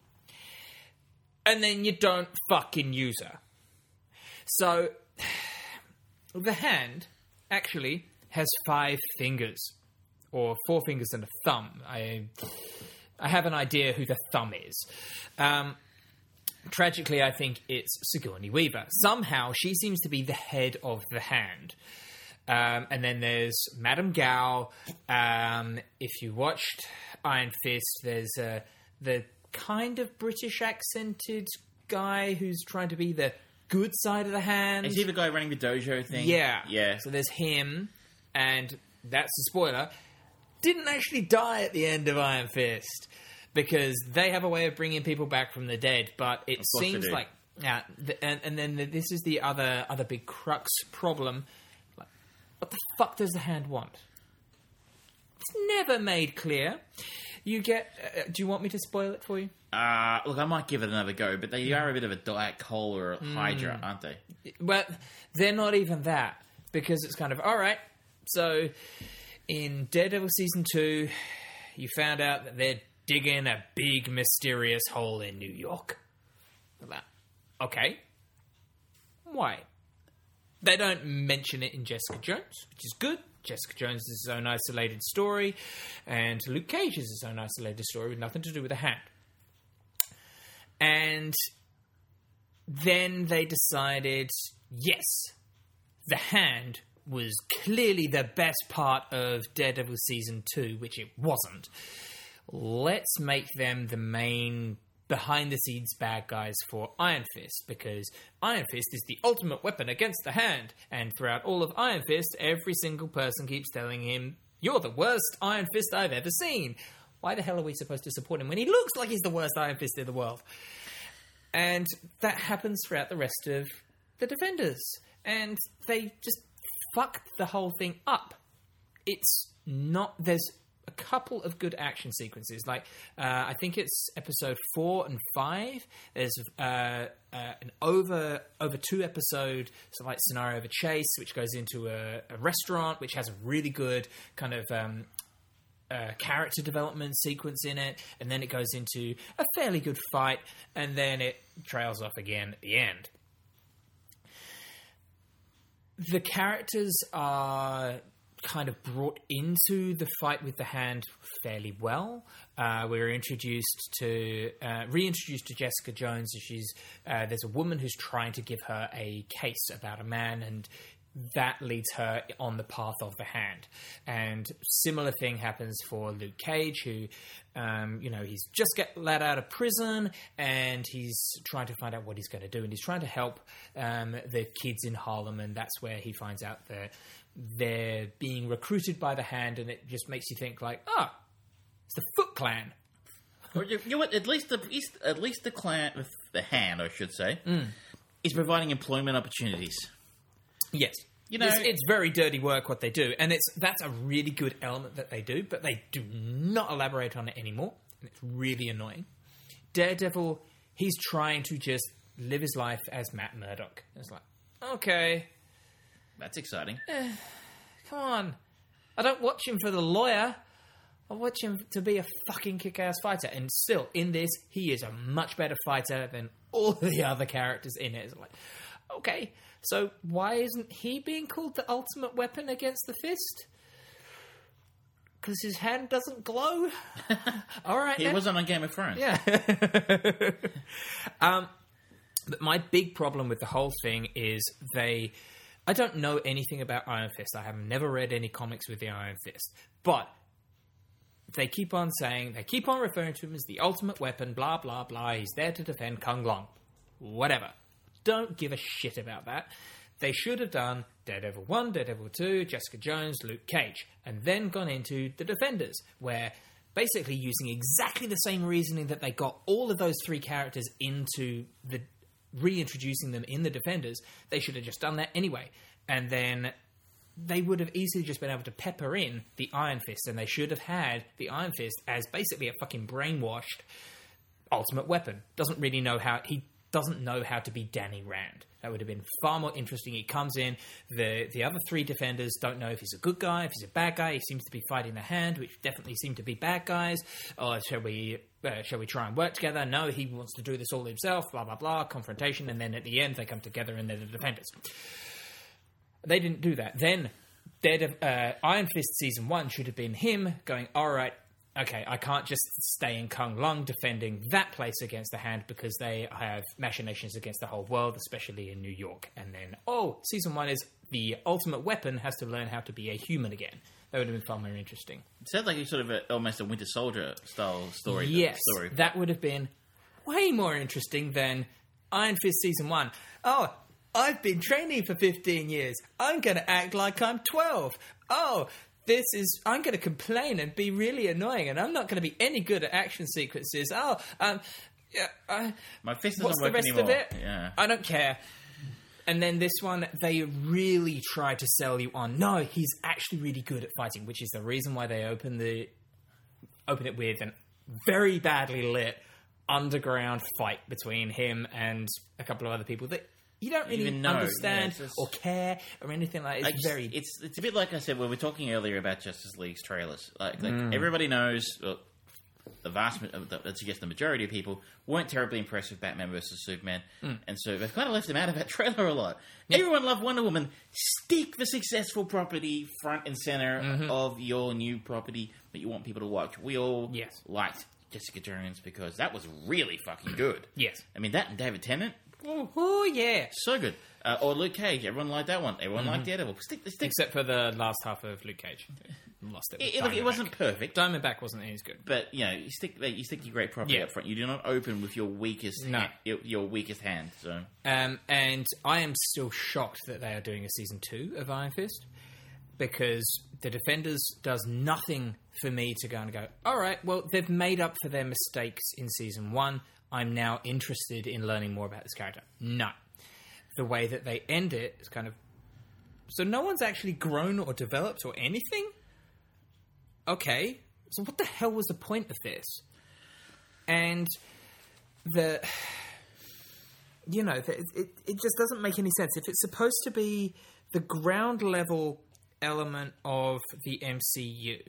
And then you don't fucking use her. So, the Hand actually has 5 fingers. Or 4 fingers and a thumb. I have an idea who the thumb is. Tragically, I think it's Sigourney Weaver. Somehow, she seems to be the head of the Hand. And then there's Madame Gao. If you watched Iron Fist, there's the kind of British accented guy who's trying to be the good side of the Hand. Is he the guy running the dojo thing? Yeah. Yeah. So there's him, and that's the spoiler. Didn't actually die at the end of Iron Fist, because they have a way of bringing people back from the dead, but it seems like... Yeah, and then this is the other big crux problem. Like, what the fuck does the Hand want? It's never made clear. You get... do you want me to spoil it for you? Look, I might give it another go, but they are a bit of a Diet Cola or a Hydra, aren't they? Well, they're not even that, because it's kind of, all right, so in Daredevil Season 2, you found out that they're digging a big, mysterious hole in New York. Okay. Why? They don't mention it in Jessica Jones, which is good. Jessica Jones is his own isolated story, and Luke Cage is his own isolated story with nothing to do with the Hand. And then they decided, yes, the Hand was clearly the best part of Daredevil Season 2, which it wasn't. Let's make them the main behind-the-scenes bad guys for Iron Fist, because Iron Fist is the ultimate weapon against the Hand, and throughout all of Iron Fist, every single person keeps telling him, you're the worst Iron Fist I've ever seen. Why the hell are we supposed to support him when he looks like he's the worst Iron Fist in the world? And that happens throughout the rest of the Defenders. And they just fucked the whole thing up. it's not. There's a couple of good action sequences. Like I think it's episode 4 and 5. There's an over 2 episode scenario of a chase, which goes into a restaurant, which has a really good kind of character development sequence in it, and then it goes into a fairly good fight, and then it trails off again at the end. The characters are kind of brought into the fight with the hand fairly well. We're reintroduced to Jessica Jones. There's a woman who's trying to give her a case about a man, and that leads her on the path of the hand. And similar thing happens for Luke Cage, who, he's just let out of prison, and he's trying to find out what he's going to do, and he's trying to help the kids in Harlem, and that's where he finds out that they're being recruited by the hand, and it just makes you think like, it's the Foot Clan. Or you know what? At least the clan with the hand, I should say, is providing employment opportunities. Yes. It's very dirty work what they do, and that's a really good element that they do, but they do not elaborate on it anymore, and it's really annoying. Daredevil, he's trying to just live his life as Matt Murdock. It's like, okay. That's exciting. Come on. I don't watch him for the lawyer. I watch him to be a fucking kick-ass fighter, and still, in this, he is a much better fighter than all the other characters in it. It's like, okay, so why isn't he being called the ultimate weapon against the fist? Because his hand doesn't glow? All right. He wasn't on Game of Thrones. Yeah. But my big problem with the whole thing is I don't know anything about Iron Fist. I have never read any comics with the Iron Fist. But they keep on referring to him as the ultimate weapon, blah, blah, blah. He's there to defend Kung Long. Whatever. Don't give a shit about that. They should have done Daredevil 1, Daredevil 2, Jessica Jones, Luke Cage, and then gone into the Defenders, where basically using exactly the same reasoning that they got all of those 3 characters into reintroducing them in the Defenders, they should have just done that anyway. And then they would have easily just been able to pepper in the Iron Fist, and they should have had the Iron Fist as basically a fucking brainwashed ultimate weapon. He doesn't know how to be Danny Rand. That would have been far more interesting. He comes in, the other 3 Defenders don't know if he's a good guy, if he's a bad guy. He seems to be fighting the hand, which definitely seem to be bad guys. Or shall we try and work together? No, he wants to do this all himself, blah, blah, blah, confrontation, and then at the end they come together and they're the Defenders. They didn't do that. Then Iron Fist Season 1 should have been him going, all right, okay, I can't just stay in Kung Lung defending that place against the hand because they have machinations against the whole world, especially in New York. And then, Season 1 is the ultimate weapon has to learn how to be a human again. That would have been far more interesting. It sounds like it's sort of almost a Winter Soldier style story. Yes, that would have been way more interesting than Iron Fist Season 1. Oh, I've been training for 15 years. I'm going to act like I'm 12. I'm going to complain and be really annoying, and I'm not going to be any good at action sequences. My fist doesn't what's work the rest anymore. of it? Yeah. I don't care. And then this one, they really try to sell you on, no, he's actually really good at fighting, which is the reason why they open it with a very badly lit underground fight between him and a couple of other people that you don't really understand or care or anything like that. It's a bit like I said when we were talking earlier about Justice League's trailers. Like everybody knows, the majority of people weren't terribly impressed with Batman vs Superman, and so they've kind of left him out of that trailer a lot. Yep. Everyone loved Wonder Woman. Stick the successful property front and center of your new property that you want people to watch. We all liked Jessica Jones because that was really fucking good. Yes. I mean, that and David Tennant. Oh, yeah. So good. Or Luke Cage. Everyone liked that one. Everyone liked Daredevil. Except for the last half of Luke Cage. Lost it. It wasn't perfect. Diamondback wasn't as good. But, you stick your great property up front. You do not open with your weakest hand. So. And I am still shocked that they are doing a Season 2 of Iron Fist, because the Defenders does nothing for me to go, all right, well, they've made up for their mistakes in Season 1. I'm now interested in learning more about this character. No. The way that they end it is kind of... So no one's actually grown or developed or anything? okay, so what the hell was the point of this? And it just doesn't make any sense. If it's supposed to be the ground level element of the MCU,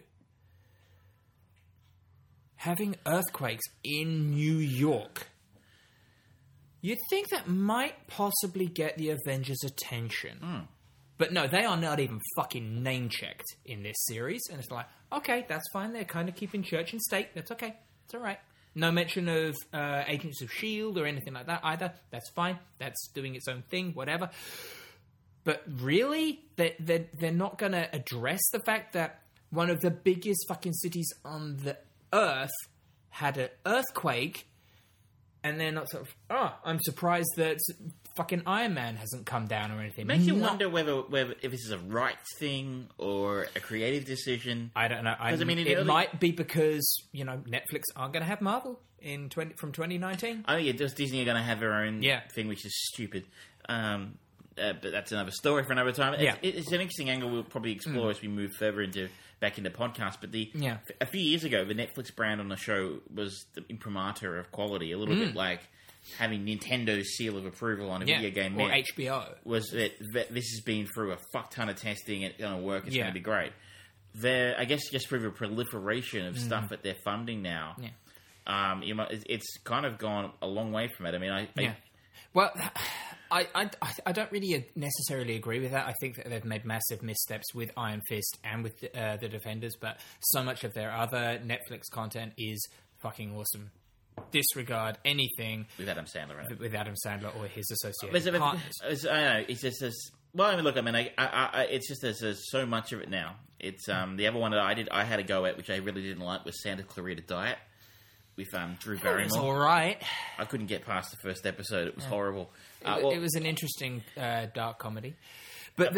having earthquakes in New York, you'd think that might possibly get the Avengers' attention. But no, they are not even fucking name-checked in this series. And it's like, okay, that's fine. They're kind of keeping church and state. That's okay. It's all right. No mention of Agents of S.H.I.E.L.D. or anything like that either. That's fine. That's doing its own thing, whatever. But really? They're not going to address the fact that one of the biggest fucking cities on the Earth had an earthquake, and they're not sort of, I'm surprised that fucking Iron Man hasn't come down or anything. Makes you wonder whether if this is a right thing or a creative decision. I don't know. It might be because, Netflix aren't going to have Marvel from 2019. Oh, yeah, just Disney are going to have their own thing, which is stupid. But that's another story for another time. Yeah. It's an interesting angle we'll probably explore as we move further back into podcasts. But a few years ago, the Netflix brand on the show was the imprimatur of quality, a little bit like having Nintendo's seal of approval on a video game. Or HBO. Was that this has been through a fuck ton of testing, it's going to work, it's going to be great. I guess just through the proliferation of stuff that they're funding now, it's kind of gone a long way from it. Well, I don't really necessarily agree with that. I think that they've made massive missteps with Iron Fist and with the Defenders, but so much of their other Netflix content is fucking awesome. Disregard anything with Adam Sandler, with Adam Sandler or his associated partners. I know it's just as well. It's just there's so much of it now. It's the other one that I had a go at, which I really didn't like, was Santa Clarita Diet with Drew Barrymore. It was all right. I couldn't get past the first episode. It was horrible. It was an interesting dark comedy, but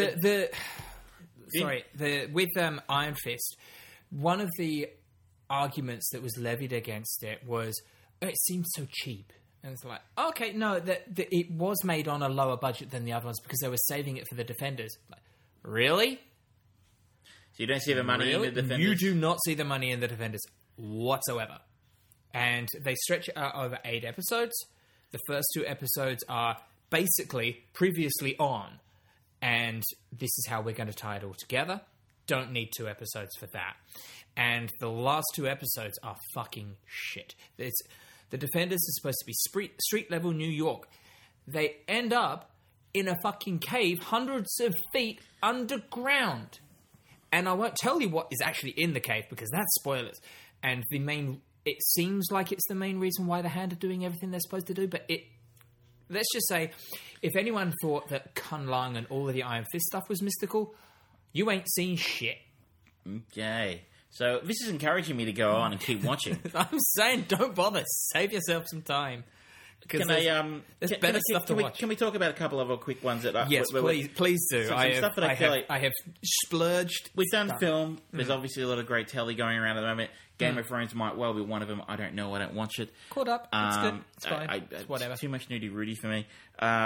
with Iron Fist, one of the arguments that was levied against it was it seemed so cheap. And it's like, okay, no, that it was made on a lower budget than the other ones because they were saving it for the Defenders. Like, really? So you don't see the money in the Defenders? You do not see the money in the Defenders whatsoever. And they stretch it out over 8 episodes. The first 2 episodes are basically previously on. And this is how we're going to tie it all together. Don't need 2 episodes for that. And the last 2 episodes are fucking shit. The Defenders are supposed to be street-level New York. They end up in a fucking cave hundreds of feet underground. And I won't tell you what is actually in the cave because that's spoilers. And it seems like it's the main reason why the Hand are doing everything they're supposed to do. But let's just say, if anyone thought that Kun Lung and all of the Iron Fist stuff was mystical, you ain't seen shit. Okay. So this is encouraging me to go on and keep watching. I'm saying don't bother. Save yourself some time. There's better stuff to watch. Can we talk about a couple of other quick ones? Yes, please do. I have splurged. We've done film. There's obviously a lot of great telly going around at the moment. Game of Thrones might well be one of them. I don't know. I don't watch it. Caught up. It's good. It's fine. It's whatever. Too much nudie-rooty for me.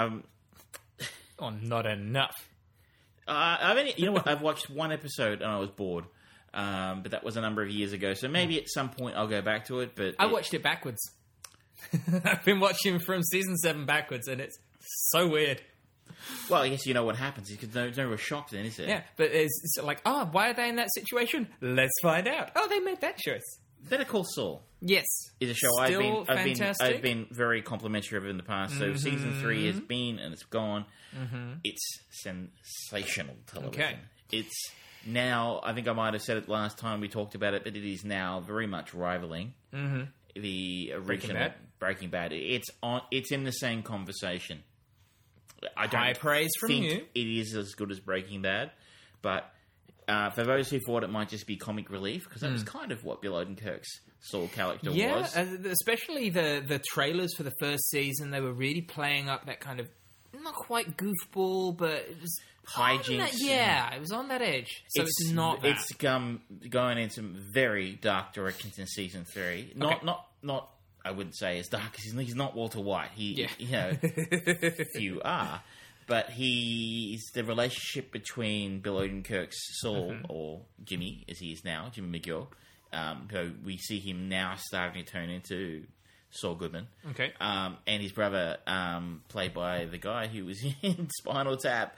Not enough. You know what? I've watched 1 episode and I was bored. But that was a number of years ago. So maybe at some point I'll go back to it. But I watched it backwards. I've been watching from season 7 backwards, and it's so weird. Well, I guess you know what happens. There's no real shock then, is there? Yeah, but it's like, why are they in that situation? Let's find out. Oh, they made that choice. Better Call Saul. Yes. Is a show I've been very complimentary of in the past. So season 3 has been and it's gone. Mm-hmm. It's sensational television. Okay. It's now, I think I might have said it last time we talked about it, but it is now very much rivaling the original Breaking Bad. It's in the same conversation. I don't High praise from think you. It is as good as Breaking Bad, but for those who thought it might just be comic relief, because that was kind of what Bill Odenkirk's Saul character was. Yeah, especially the trailers for the first season, they were really playing up that kind of, not quite goofball, but it was hijinks. It was on that edge. So it's not that. It's going in some very dark directions in season 3. Not I wouldn't say as dark as he's not Walter White. If you are. But the relationship between Bill Odenkirk's Saul, or Jimmy, as he is now, Jimmy McGill, who we see him now starting to turn into Saul Goodman. Okay. And his brother, played by the guy who was in Spinal Tap.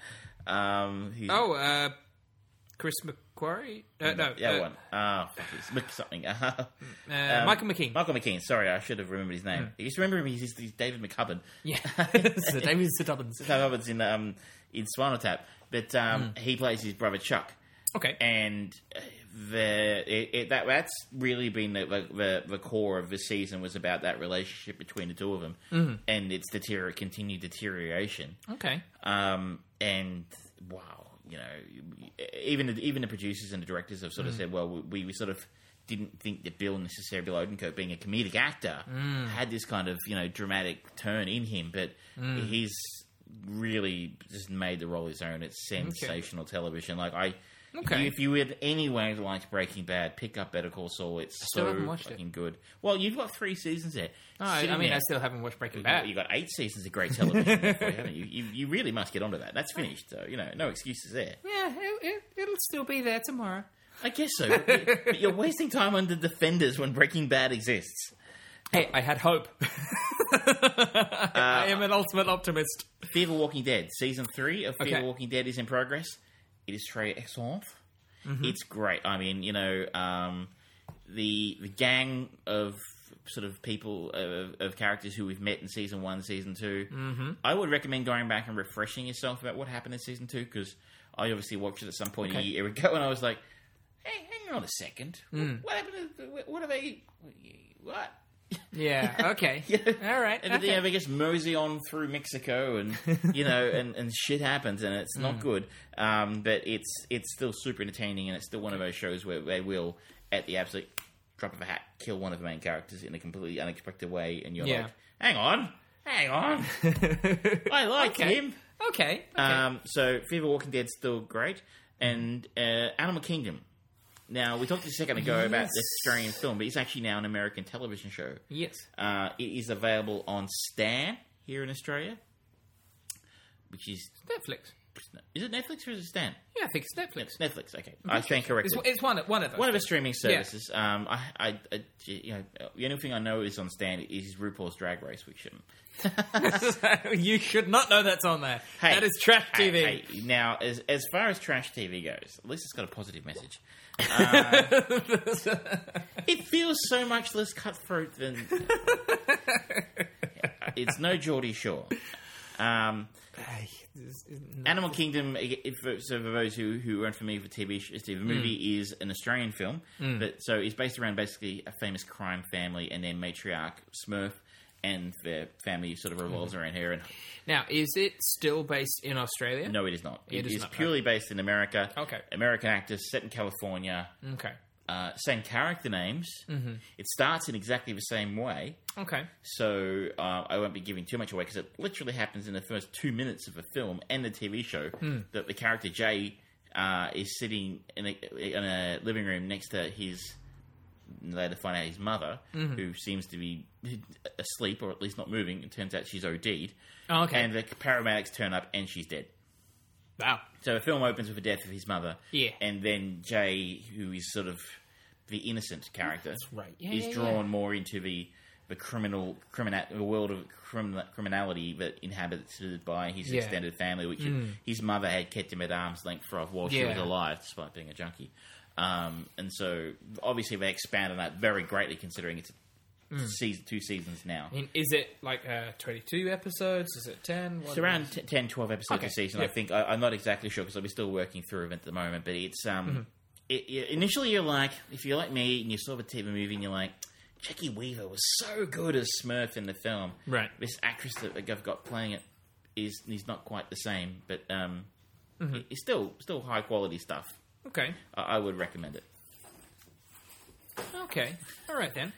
Chris McQuarrie? One. It's something. Michael McKean. Michael McKean. Sorry, I should have remembered his name. I just remember him. He's David McCubbin. Yeah. So David Stubbins. Stubbins in Spinal Tap. But he plays his brother Chuck. Okay. And that's really been the core of the season, was about that relationship between the two of them and its continued deterioration. Okay. And wow, you know, even the producers and the directors have sort of said, well, we sort of didn't think that Bill Odenkirk, being a comedic actor, had this kind of, you know, dramatic turn in him, but he's really just made the role his own. It's sensational television. Like if you had anyone who likes Breaking Bad, pick up Better Call Saul. It's so fucking good. Well, you've got 3 seasons there. I still haven't watched Breaking Bad. You've got 8 seasons of great television there for you, haven't you? You really must get onto that. That's finished, so, you know, no excuses there. Yeah, it'll still be there tomorrow. I guess so. But you're wasting time on the Defenders when Breaking Bad exists. Hey, I had hope. I am an ultimate optimist. Fear the Walking Dead. Season 3 of Fear the Walking Dead is in progress. It is très excellent. It's great. I mean, you know, the gang of sort of people, of characters who we've met in Season 1, Season 2, I would recommend going back and refreshing yourself about what happened in Season 2, because I obviously watched it at some point a year ago, and I was like, hey, hang on a second. What happened to... What are they... What? Yeah, okay. All right. And then they just mosey on through Mexico, and you know, and shit happens, and it's not good. But it's still super entertaining, and it's still one of those shows where they will, at the absolute drop of a hat, kill one of the main characters in a completely unexpected way, and you're like, hang on, I like him. Okay. So Fear the Walking Dead's still great, and Animal Kingdom. Now, we talked a second ago about this Australian film, but it's actually now an American television show. Yes. It is available on Stan here in Australia, which is... Netflix. Is it Netflix or is it Stan? Yeah, I think it's Netflix. It's Netflix, okay. I stand corrected. It's one of those. One of the streaming services. Yeah. You know, the only thing I know is on Stan is RuPaul's Drag Race, which... You should not know that's on there. Hey, that is trash TV. Hey. Now, as far as trash TV goes, at least it's got a positive message. It feels so much less cutthroat than... It's no Geordie Shore. Animal Kingdom, for those who aren't familiar with TV, the movie is an Australian film, so it's based around basically a famous crime family and their matriarch Smurf, and their family sort of revolves around her. And now, is it still based in Australia? No, it is not. It is purely based in America. Okay. American actors, set in California. Okay. Same character names. It starts in exactly the same way. Okay. So I won't be giving too much away, because it literally happens in the first 2 minutes of the film and the TV show that the character Jay is sitting in a living room next to his... Later find out his mother, who seems to be asleep, or at least not moving. It turns out she's OD'd. Oh, okay. And the paramedics turn up, and she's dead. Wow. So the film opens with the death of his mother. Yeah. And then Jay, who is sort of the innocent character, is drawn more into the world of criminality that inhabited by his extended family, which his mother had kept him at arm's length while she was alive, despite being a junkie. And so, obviously, they expand on that very greatly, considering it's 2 seasons now. I mean, is it like 22 episodes? Is it 10? It's around 10, 12 episodes a season, I think. I'm not exactly sure, because I'll be still working through it at the moment. But it's... initially, you're like... If you're like me, and you saw the TV movie, and you're like... Jackie Weaver was so good as Smurf in the film. Right. This actress that I've got playing it is not quite the same, but it's still high-quality stuff. Okay. I would recommend it. Okay. All right, then.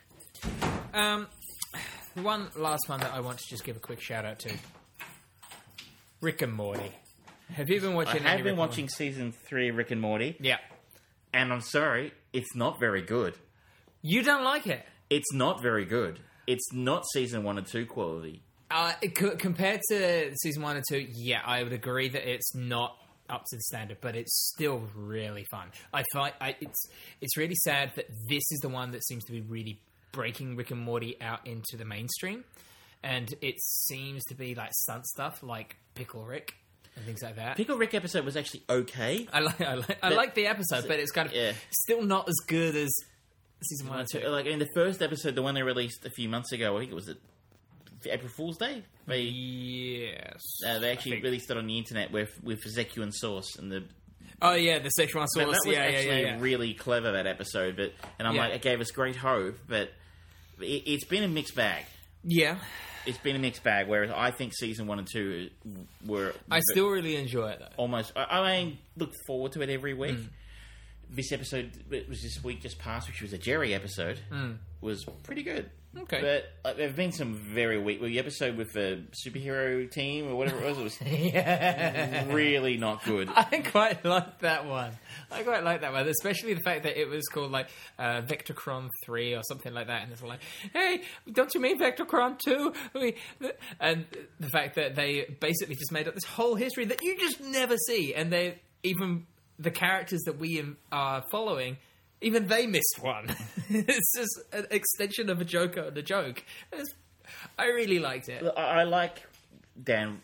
One last one that I want to just give a quick shout-out to. Rick and Morty. Have you been watching... I have been watching Season 3 of Rick and Morty. Yeah. And I'm sorry, it's not very good. You don't like it? It's not very good. It's not Season 1 and 2 quality. Compared to season 1 and 2, yeah, I would agree that it's not up to the standard, but it's still really fun. I find it's really sad that this is the one that seems to be really breaking Rick and Morty out into the mainstream, and it seems to be like stunt stuff like Pickle Rick and things like that. Pickle Rick episode was actually okay. I like the episode, but it's kind of still not as good as season 1 and 2. Like in the first episode, the one they released a few months ago, I think it was April Fool's Day. They actually released it on the internet with Szechuan sauce and the. Oh yeah, the Szechuan sauce. That was actually really clever, that episode. Like, it gave us great hope, but it's been a mixed bag. Yeah, it's been a mixed bag. Whereas I think season 1 and 2 were. I still really enjoy it though. Almost, I look forward to it every week. This episode, it was this week just past, which was a Jerry episode, was pretty good. Okay. But there have been some very weak. The episode with the superhero team or whatever it was really not good. I quite like that one. Especially the fact that it was called like Vectorcron 3 or something like that. And it's like, hey, don't you mean Vectorcron 2? And the fact that they basically just made up this whole history that you just never see. And even the characters that we are following, even they missed one. It's just an extension of a joke on a joke. I really liked it. I like Dan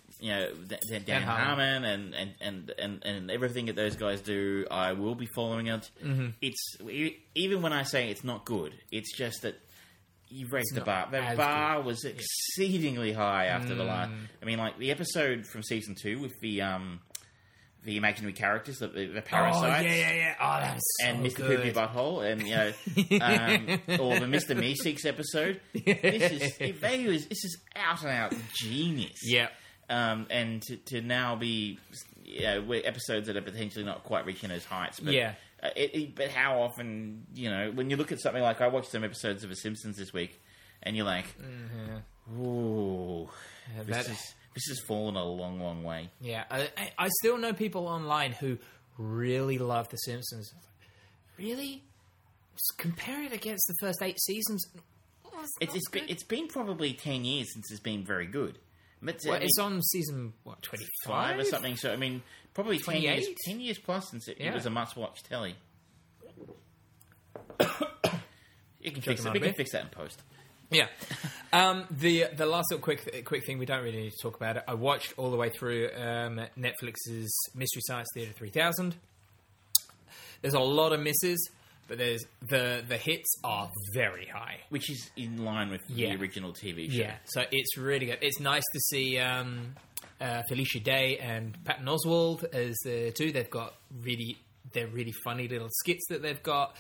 Harmon and everything that those guys do. I will be following it. Mm-hmm. It's even when I say it's not good, it's just that you've raised the bar. The bar was exceedingly high after the last. I mean, like the episode from season 2 with the imaginary characters, the parasites. Oh, yeah. Oh, that's so and Mr. good. Poopy Butthole, and or the Mr. Meeseeks episode. This is out and out genius. Yeah. And to now be episodes that are potentially not quite reaching those heights. But, but how often, when you look at something like, I watched some episodes of The Simpsons this week, and you're like, ooh, this has fallen a long, long way. Yeah, I still know people online who really love The Simpsons. Really? Just compare it against the first 8 seasons. It's been probably 10 years since it's been very good. But, it's on season, 25? Or something. So, I mean, probably 10 years plus since it was a must-watch telly. You can fix it. We can fix that in post. Yeah. The last little quick thing, we don't really need to talk about it. I watched all the way through Netflix's Mystery Science Theater 3000. There's a lot of misses, but there's the hits are very high, which is in line with the original TV show. Yeah, so it's really good. It's nice to see Felicia Day and Patton Oswalt as the two. They've got they're really funny little skits that they've got,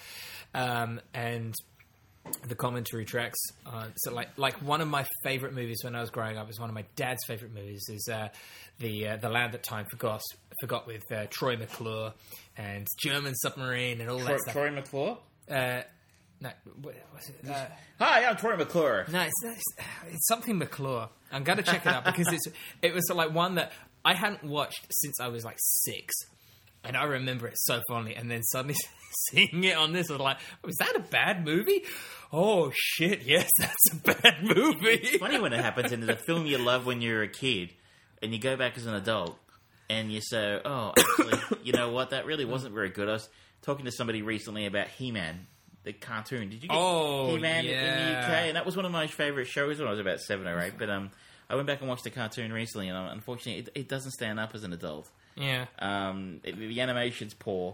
and the commentary tracks. So like one of my favorite movies when I was growing up is one of my dad's favorite movies is the Land That Time Forgot with Troy McClure and German Submarine and all that stuff. Troy McClure? No, what was it? Hi, I'm Troy McClure. No, it's something McClure. I'm going to check it out because it was like one that I hadn't watched since I was like 6. And I remember it so fondly, and then suddenly seeing it on this, I was like, "Was that a bad movie?" Oh shit! Yes, that's a bad movie. It's funny when it happens, and there's a film you love when you're a kid, and you go back as an adult, and you say, "Oh, actually, you know what? That really wasn't very good." I was talking to somebody recently about He-Man, the cartoon. Did you get He-Man in the UK? And that was one of my favourite shows when I was about 7 or 8. But I went back and watched the cartoon recently, and unfortunately, it doesn't stand up as an adult. Yeah. The animation's poor.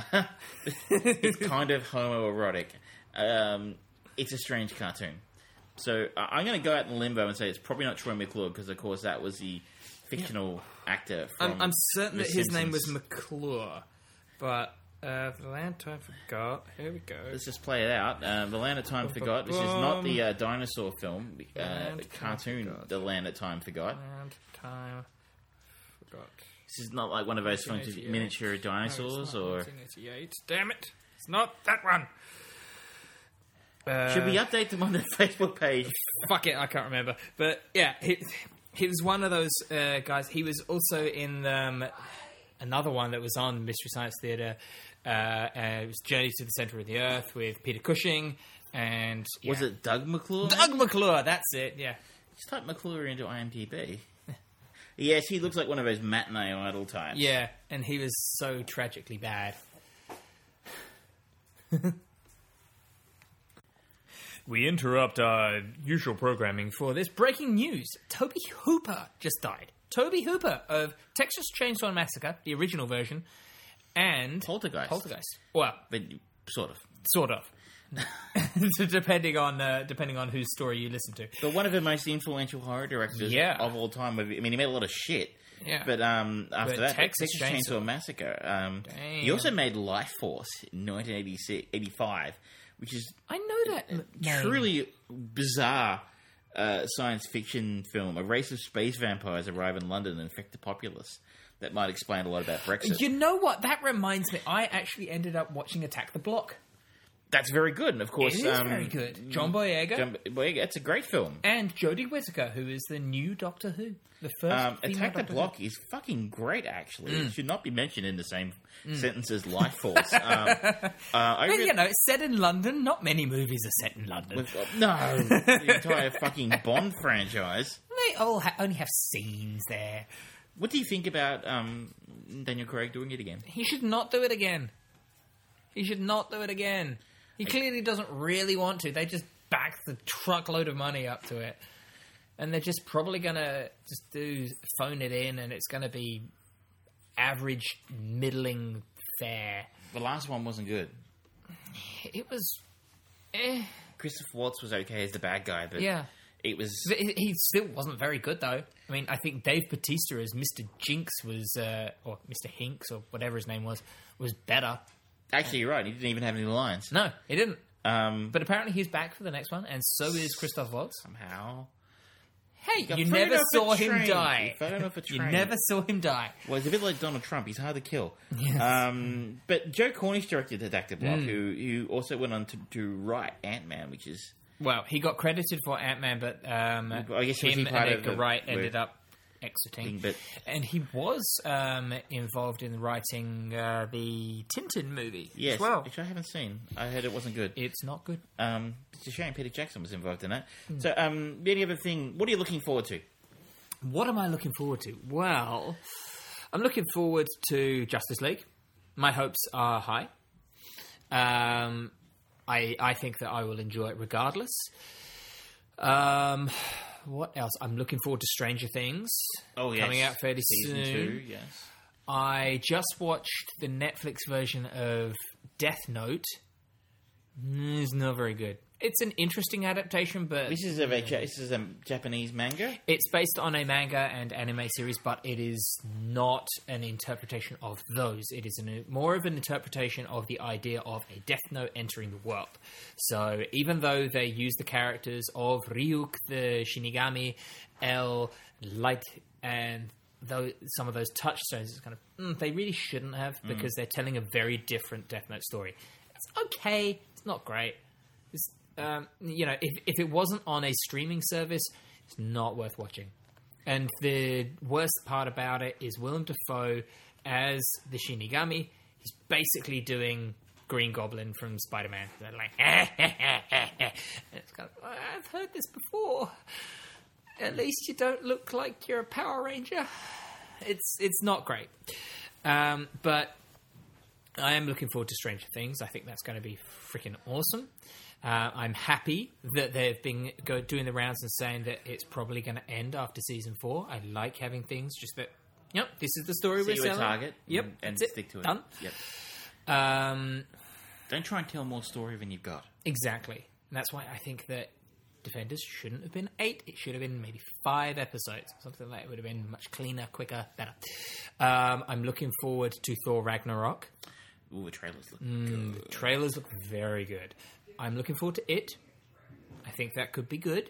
It's kind of homoerotic. It's a strange cartoon. So I'm going to go out in limbo and say it's probably not Troy McClure because, of course, that was the fictional actor from I'm certain that his Simpsons. name was McClure, but The Land Time Forgot. Here we go. Let's just play it out. The Land of Time Forgot. This is not the dinosaur film. Cartoon, Forgot. The Land of Time Forgot. Land Time Forgot. This is not like one of those films with miniature dinosaurs, or 1988. Damn it! It's not that one. Should we update them on the Facebook page? Fuck it, I can't remember. But yeah, he was one of those guys. He was also in another one that was on Mystery Science Theater. It was Journey to the Center of the Earth with Peter Cushing. And was it Doug McClure? Doug McClure, that's it. Yeah. Just type McClure into IMDb. Yes, he looks like one of those matinee idol types. Yeah, and he was so tragically bad. We interrupt our usual programming for this breaking news. Toby Hooper just died. Toby Hooper of Texas Chainsaw Massacre, the original version, and Poltergeist. Well, But sort of. sort of. depending on whose story you listen to. But one of the most influential horror directors of all time. I mean, he made a lot of shit. Yeah. But after that, Texas Chainsaw Massacre. He also made Life Force in 1985, which is I know that name. truly bizarre science fiction film. A race of space vampires arrive in London and infect the populace. That might explain a lot about Brexit. You know what? That reminds me. I actually ended up watching Attack the Block. That's very good, and of course, It is very good. John Boyega. It's a great film. And Jodie Whittaker, who is the new Doctor Who. The first female Attack the Doctor Block is fucking great, actually. It should not be mentioned in the same sentence as Life Force. It's set in London. Not many movies are set in London. The entire fucking Bond franchise. They all only have scenes there. What do you think about Daniel Craig doing it again? He should not do it again. He clearly doesn't really want to. They just back the truckload of money up to it. And they're just probably going to phone it in, and it's going to be average, middling fare. The last one wasn't good. It was... Christopher Waltz was okay as the bad guy, but it was... He still wasn't very good, though. I mean, I think Dave Bautista as Mr. Jinx was... or Mr. Hinks, or whatever his name was better. Actually, you're right. He didn't even have any lines. No, he didn't. But apparently he's back for the next one, and so is Christoph Waltz. Somehow. Hey, you never saw him die. You never saw him die. Well, he's a bit like Donald Trump. He's hard to kill. Yes. But Joe Cornish directed Attack the Block, who also went on to write Ant-Man, which is... Well, he got credited for Ant-Man, but I guess him he and Edgar Wright ended up exiting. But and he was involved in writing the Tintin movie yes, as well. Which I haven't seen. I heard it wasn't good. It's not good. It's a shame Peter Jackson was involved in that. So, the only other thing... What are you looking forward to? What am I looking forward to? Well, I'm looking forward to Justice League. My hopes are high. I think that I will enjoy it regardless. What else? I'm looking forward to Stranger Things. Oh, yes. Coming out fairly Season soon. 2, yes. I just watched the Netflix version of Death Note. It's not very good. It's an interesting adaptation, but... This is a Japanese manga? It's based on a manga and anime series, but it is not an interpretation of those. It is more of an interpretation of the idea of a Death Note entering the world. So even though they use the characters of Ryuk, the Shinigami, L, Light, and some of those touchstones, it's kind of... they really shouldn't have, because they're telling a very different Death Note story. It's okay. It's not great. It's... if it wasn't on a streaming service, it's not worth watching. And the worst part about it is Willem Dafoe as the Shinigami. He's basically doing Green Goblin from Spider-Man. They're like, it's kind of, I've heard this before. At least you don't look like you're a Power Ranger. It's not great. But I am looking forward to Stranger Things. I think that's going to be freaking awesome. I'm happy that they've been doing the rounds and saying that it's probably going to end after season 4. I like having things just that, this is the story we're selling. Target. Yep. And stick to it. Done. Yep. Don't try and tell more story than you've got. Exactly. And that's why I think that Defenders shouldn't have been 8. It should have been maybe 5 episodes. Something like that. It would have been much cleaner, quicker, better. I'm looking forward to Thor Ragnarok. Ooh, the trailers look good. The trailers look very good. I'm looking forward to it. I think that could be good.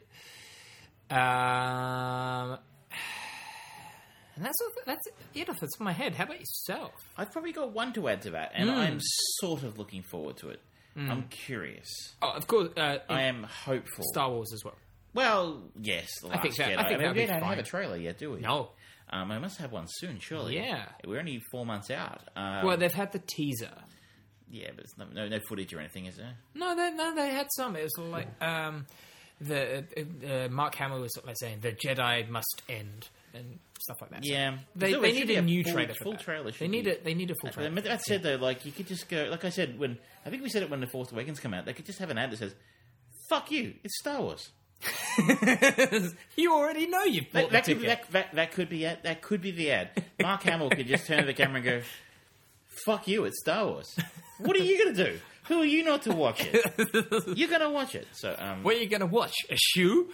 And that's it off the top of my head. How about yourself? I've probably got one to add to that, and I'm sort of looking forward to it. I'm curious. Oh, of course. I am hopeful. Star Wars as well. Well, yes. I think that we don't have a trailer yet, do we? No. I must have one soon, surely. Yeah. We're only 4 months out. Well, they've had the teaser. Yeah, but it's no footage or anything, is there? No, they had some. It was like Mark Hamill was sort of like saying the Jedi must end and stuff like that. Yeah, They So it need should be a new full, trailer for full that. trailer. They need a full trailer. But that said, though, like you could just go, like I said, I think we said it when The Force Awakens come out, they could just have an ad that says, "Fuck you, it's Star Wars." You already know you've bought the ticket. That could be it. That could be the ad. Mark Hamill could just turn to the camera and go, "Fuck you, it's Star Wars." What are you going to do? Who are you not to watch it? You're going to watch it. So, what are you going to watch? A shoe?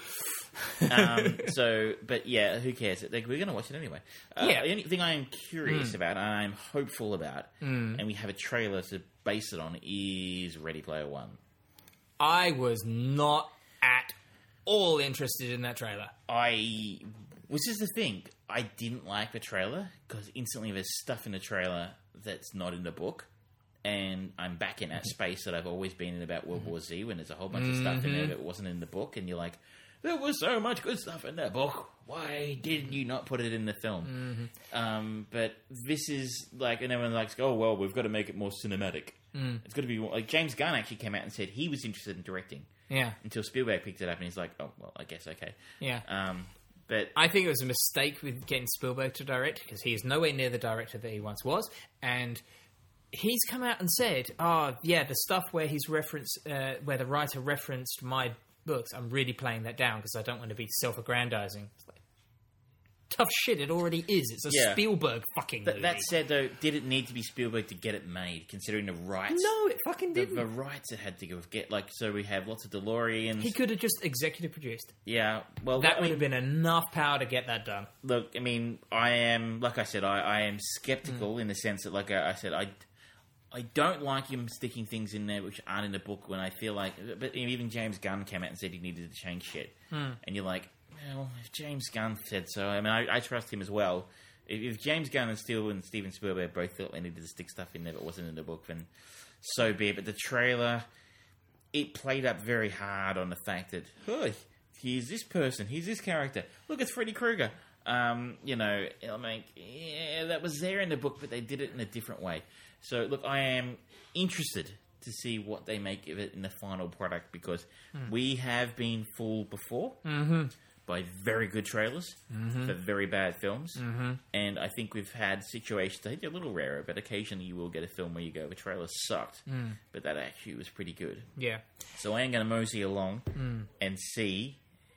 But yeah, who cares? Like, we're going to watch it anyway. Yeah. The only thing I am curious about, and I'm hopeful about, and we have a trailer to base it on, is Ready Player One. I was not at all interested in that trailer. Which is the thing, I didn't like the trailer because instantly there's stuff in the trailer that's not in the book. And I'm back in that space that I've always been in about World War Z, when there's a whole bunch of stuff in there that wasn't in the book, and you're like, there was so much good stuff in that book. Why didn't you not put it in the film? But this is like, and everyone likes, oh well, we've got to make it more cinematic. It's got to be more, like James Gunn actually came out and said he was interested in directing. Yeah. Until Spielberg picked it up, and he's like, oh well, I guess okay. Yeah. But I think it was a mistake with getting Spielberg to direct, because he is nowhere near the director that he once was, and he's come out and said, "Oh, yeah, the stuff where he's referenced, where the writer referenced my books, I'm really playing that down because I don't want to be self-aggrandizing." It's like, tough shit, it already is. It's a Spielberg fucking movie. That said, though, did it need to be Spielberg to get it made, considering the rights? No, it fucking didn't. The rights it had to get, like, so we have lots of DeLoreans. He could have just executive produced. Yeah, well, that would have been enough power to get that done. Look, I mean, I am skeptical in the sense that, like I said, I don't like him sticking things in there which aren't in the book when I feel like... But even James Gunn came out and said he needed to change shit. And you're like, well, if James Gunn said so... I mean, I trust him as well. If James Gunn and Steven Spielberg both thought they needed to stick stuff in there that wasn't in the book, then so be it. But the trailer, it played up very hard on the fact that, oh, here's this person, here's this character. Look, it's Freddy Krueger. You know, I'm like, yeah, that was there in the book, but they did it in a different way. So, look, I am interested to see what they make of it in the final product, because we have been fooled before by very good trailers for very bad films. And I think we've had situations, I think they're a little rarer, but occasionally you will get a film where you go, the trailer sucked, but that actually was pretty good. Yeah. So I am going to mosey along and see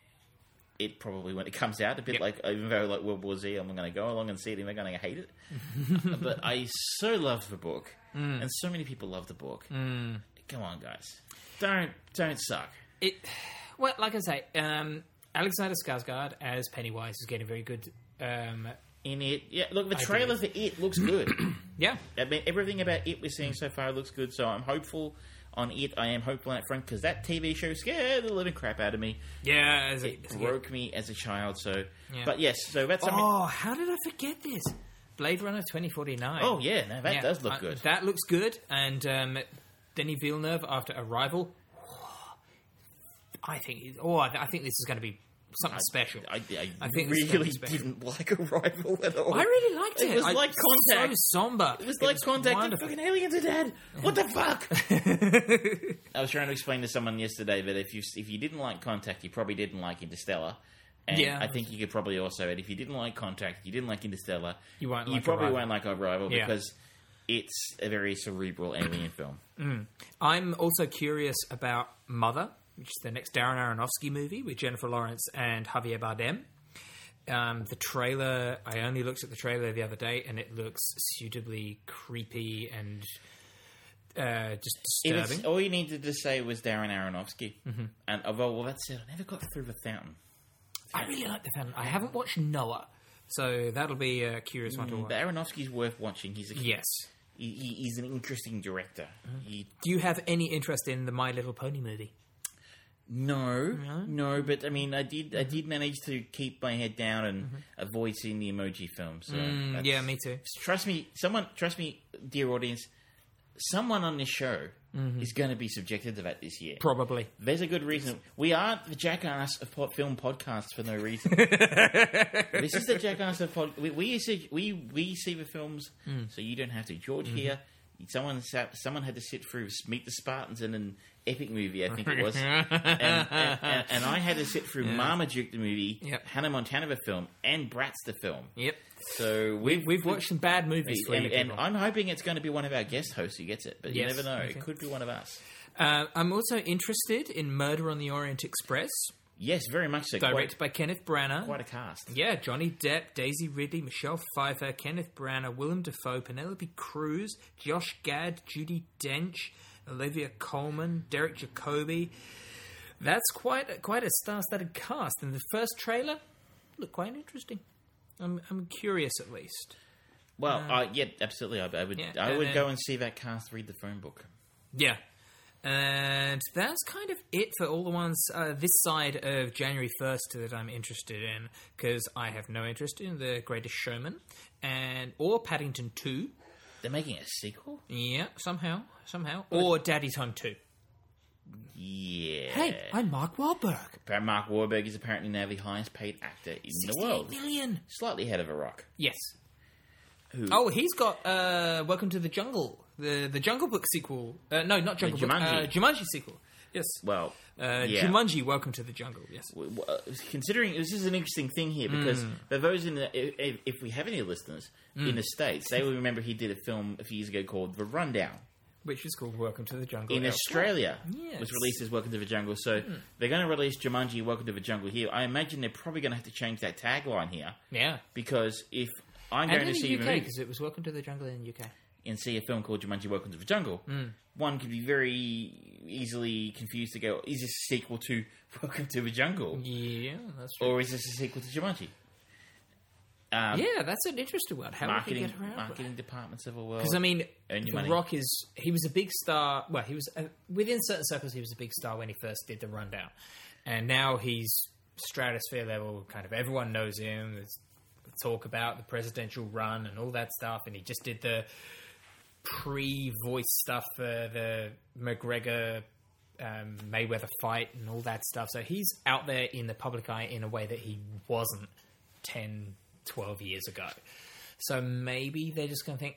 it probably when it comes out, a bit like, even though like World War Z, I'm going to go along and see it and they're going to hate it. But I so loved the book, and so many people love the book. Come on, guys. Don't suck. Well, like I say, Alexander Skarsgård as Pennywise is getting very good. In it, yeah, look, the trailer for it looks good. Yeah. I mean, everything about it we're seeing so far looks good, so I'm hopeful on it. I am hopeful on that front, because that TV show scared the living crap out of me. Yeah. It broke me as a child, so... Yeah. But yes, so that's something... Oh, how did I forget this? Blade Runner 2049. Oh, yeah, no, that does look good. That looks good, and Denis Villeneuve, after Arrival, I think this is going to be something special. I think really didn't like Arrival at all. I really liked it. It was like Contact. So somber. It was like Contact. Wonderful. The fucking aliens are dead. What the fuck? I was trying to explain to someone yesterday that if you didn't like Contact, you probably didn't like Interstellar. And I think you could probably also add, if you didn't like Contact, you didn't like Interstellar, you probably won't like Arrival, because it's a very cerebral alien film. I'm also curious about Mother, which is the next Darren Aronofsky movie with Jennifer Lawrence and Javier Bardem. The trailer, I only looked at the trailer the other day, and it looks suitably creepy and just disturbing. All you needed to say was Darren Aronofsky. And well, that's it. I never got through The Fountain. I really like The Fountain. I haven't watched Noah, so that'll be a curious one to watch. But Aronofsky's worth watching. He's an interesting director. Do you have any interest in the My Little Pony movie? No, but I mean, I did manage to keep my head down and avoid seeing the Emoji film. So yeah, me too. Trust me, dear audience, someone on this show is going to be subjected to that this year. Probably. There's a good reason. We aren't the jackass of film podcasts for no reason. This is the jackass of we see the films, so you don't have to. George here. Someone had to sit through Meet the Spartans and then epic movie, I think it was. and I had to sit through Marmaduke the movie, Hannah Montana the film, and Bratz the film. Yep. So we've watched some bad movies. And I'm hoping it's going to be one of our guest hosts who gets it, but you never know. Okay. It could be one of us. I'm also interested in Murder on the Orient Express. Yes, very much so. Directed by Kenneth Branagh. Quite a cast. Yeah, Johnny Depp, Daisy Ridley, Michelle Pfeiffer, Kenneth Branagh, Willem Dafoe, Penelope Cruz, Josh Gad, Judi Dench, Olivia Colman, Derek Jacobi. That's quite a star-studded cast. And the first trailer looked quite interesting. I'm curious, at least. Well, yeah, absolutely. I would go and see that cast read the phone book. Yeah. And that's kind of it for all the ones this side of January 1st that I'm interested in, because I have no interest in The Greatest Showman or Paddington 2. They're making a sequel? Yeah, somehow. Or Daddy's Home 2. Yeah. Hey, I'm Mark Wahlberg. Mark Wahlberg is apparently now the highest paid actor in the world. $68 million. Slightly ahead of a rock. Yes. Who? Oh, he's got Welcome to the Jungle. The Jungle Book sequel. No, not Jungle Book. Jumanji sequel. Yes. Well, Jumanji, Welcome to the Jungle. Yes. Considering this is an interesting thing here, because for those if we have any listeners in the States, they will remember he did a film a few years ago called The Rundown, which is called Welcome to the Jungle. In Australia, was released as Welcome to the Jungle. So they're going to release Jumanji, Welcome to the Jungle here. I imagine they're probably going to have to change that tagline here. Yeah. Because if I'm going to see the UK, because it was Welcome to the Jungle in the UK. And see a film called Jumanji, Welcome to the Jungle, one could be very easily confused to go, is this a sequel to Welcome to the Jungle? Yeah, that's true. Or is this a sequel to Jumanji? Yeah, that's an interesting one. How would we get around marketing departments of a world. Because, I mean, The Rock he was a big star. Well, he was, within certain circles, he was a big star when he first did The Rundown. And now he's stratosphere level, kind of everyone knows him. There's talk about the presidential run and all that stuff. And he just did the pre-voice stuff for the McGregor Mayweather fight and all that stuff. So he's out there in the public eye in a way that he wasn't 10, 12 years ago. So maybe they're just going to think,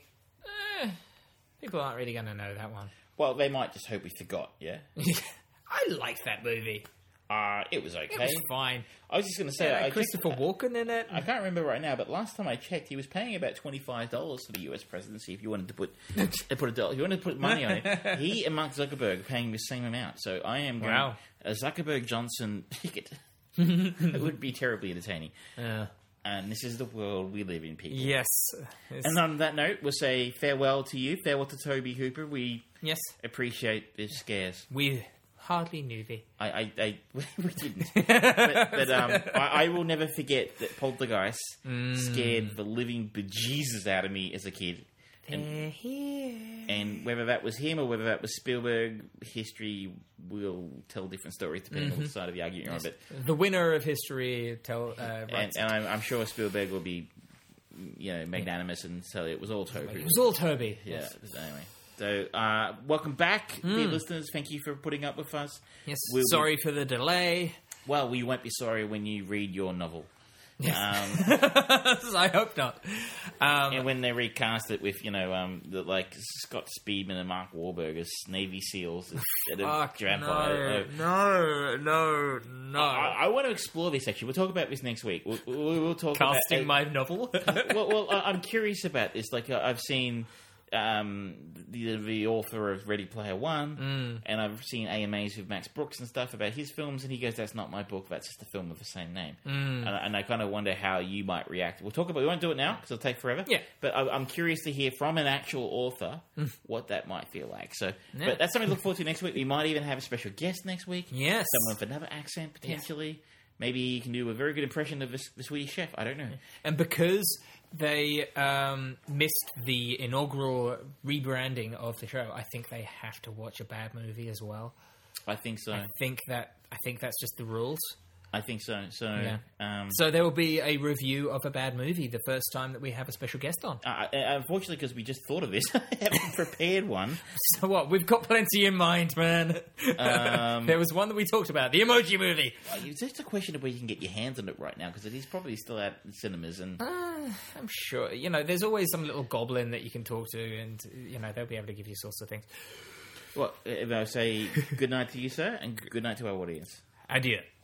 people aren't really going to know that one. Well, they might just hope we forgot, yeah? I liked that movie. It was okay. It was fine. I was just going to say... Christopher Walken in it. I can't remember right now, but last time I checked, he was paying about $25 for the US presidency if you wanted to put money on it. He and Mark Zuckerberg are paying the same amount. So I am going... Wow. A Zuckerberg-Johnson ticket. It would be terribly entertaining. And this is the world we live in, people. Yes. And on that note, we'll say farewell to you. Farewell to Toby Hooper. We appreciate the scares. We hardly knew thee. We didn't. but I will never forget that Poltergeist scared the living bejesus out of me as a kid. They're here. And whether that was him or whether that was Spielberg, history will tell different stories depending on which side of the argument you're on. But the winner of history and I'm sure Spielberg will be, magnanimous and tell you it was all Toby. It was all Toby. Yeah. Yes. Anyway. So, welcome back, dear listeners. Thank you for putting up with us. Yes. Sorry for the delay. Well, we won't be sorry when you read your novel. I hope not. And when they recast it with, Scott Speedman and Mark Wahlberg as Navy SEALs instead of vampires. No. I want to explore this, actually. We'll talk about this next week. We'll talk casting about... my novel? well, I'm curious about this. Like, I've seen... the author of Ready Player One, and I've seen AMAs with Max Brooks and stuff about his films, and he goes, "That's not my book. That's just a film of the same name." And I kind of wonder how you might react. We'll talk about. We won't do it now because it'll take forever. Yeah, but I'm curious to hear from an actual author what that might feel like. So, but that's something to look forward to next week. We might even have a special guest next week. Yes, someone with another accent potentially. Yes. Maybe you can do a very good impression of the Swedish Chef. I don't know. And because they missed the inaugural rebranding of the show, I think they have to watch a bad movie as well. I think so. I think that's just the rules. I think so. So there will be a review of a bad movie the first time that we have a special guest on. Unfortunately, because we just thought of this, I haven't prepared one. So what? We've got plenty in mind, man. There was one that we talked about, the Emoji Movie. It's just a question of where you can get your hands on it right now, because it is probably still out in cinemas. And I'm sure. There's always some little goblin that you can talk to, and they'll be able to give you sorts of things. Well, if I say good night to you, sir, and good night to our audience. Adieu.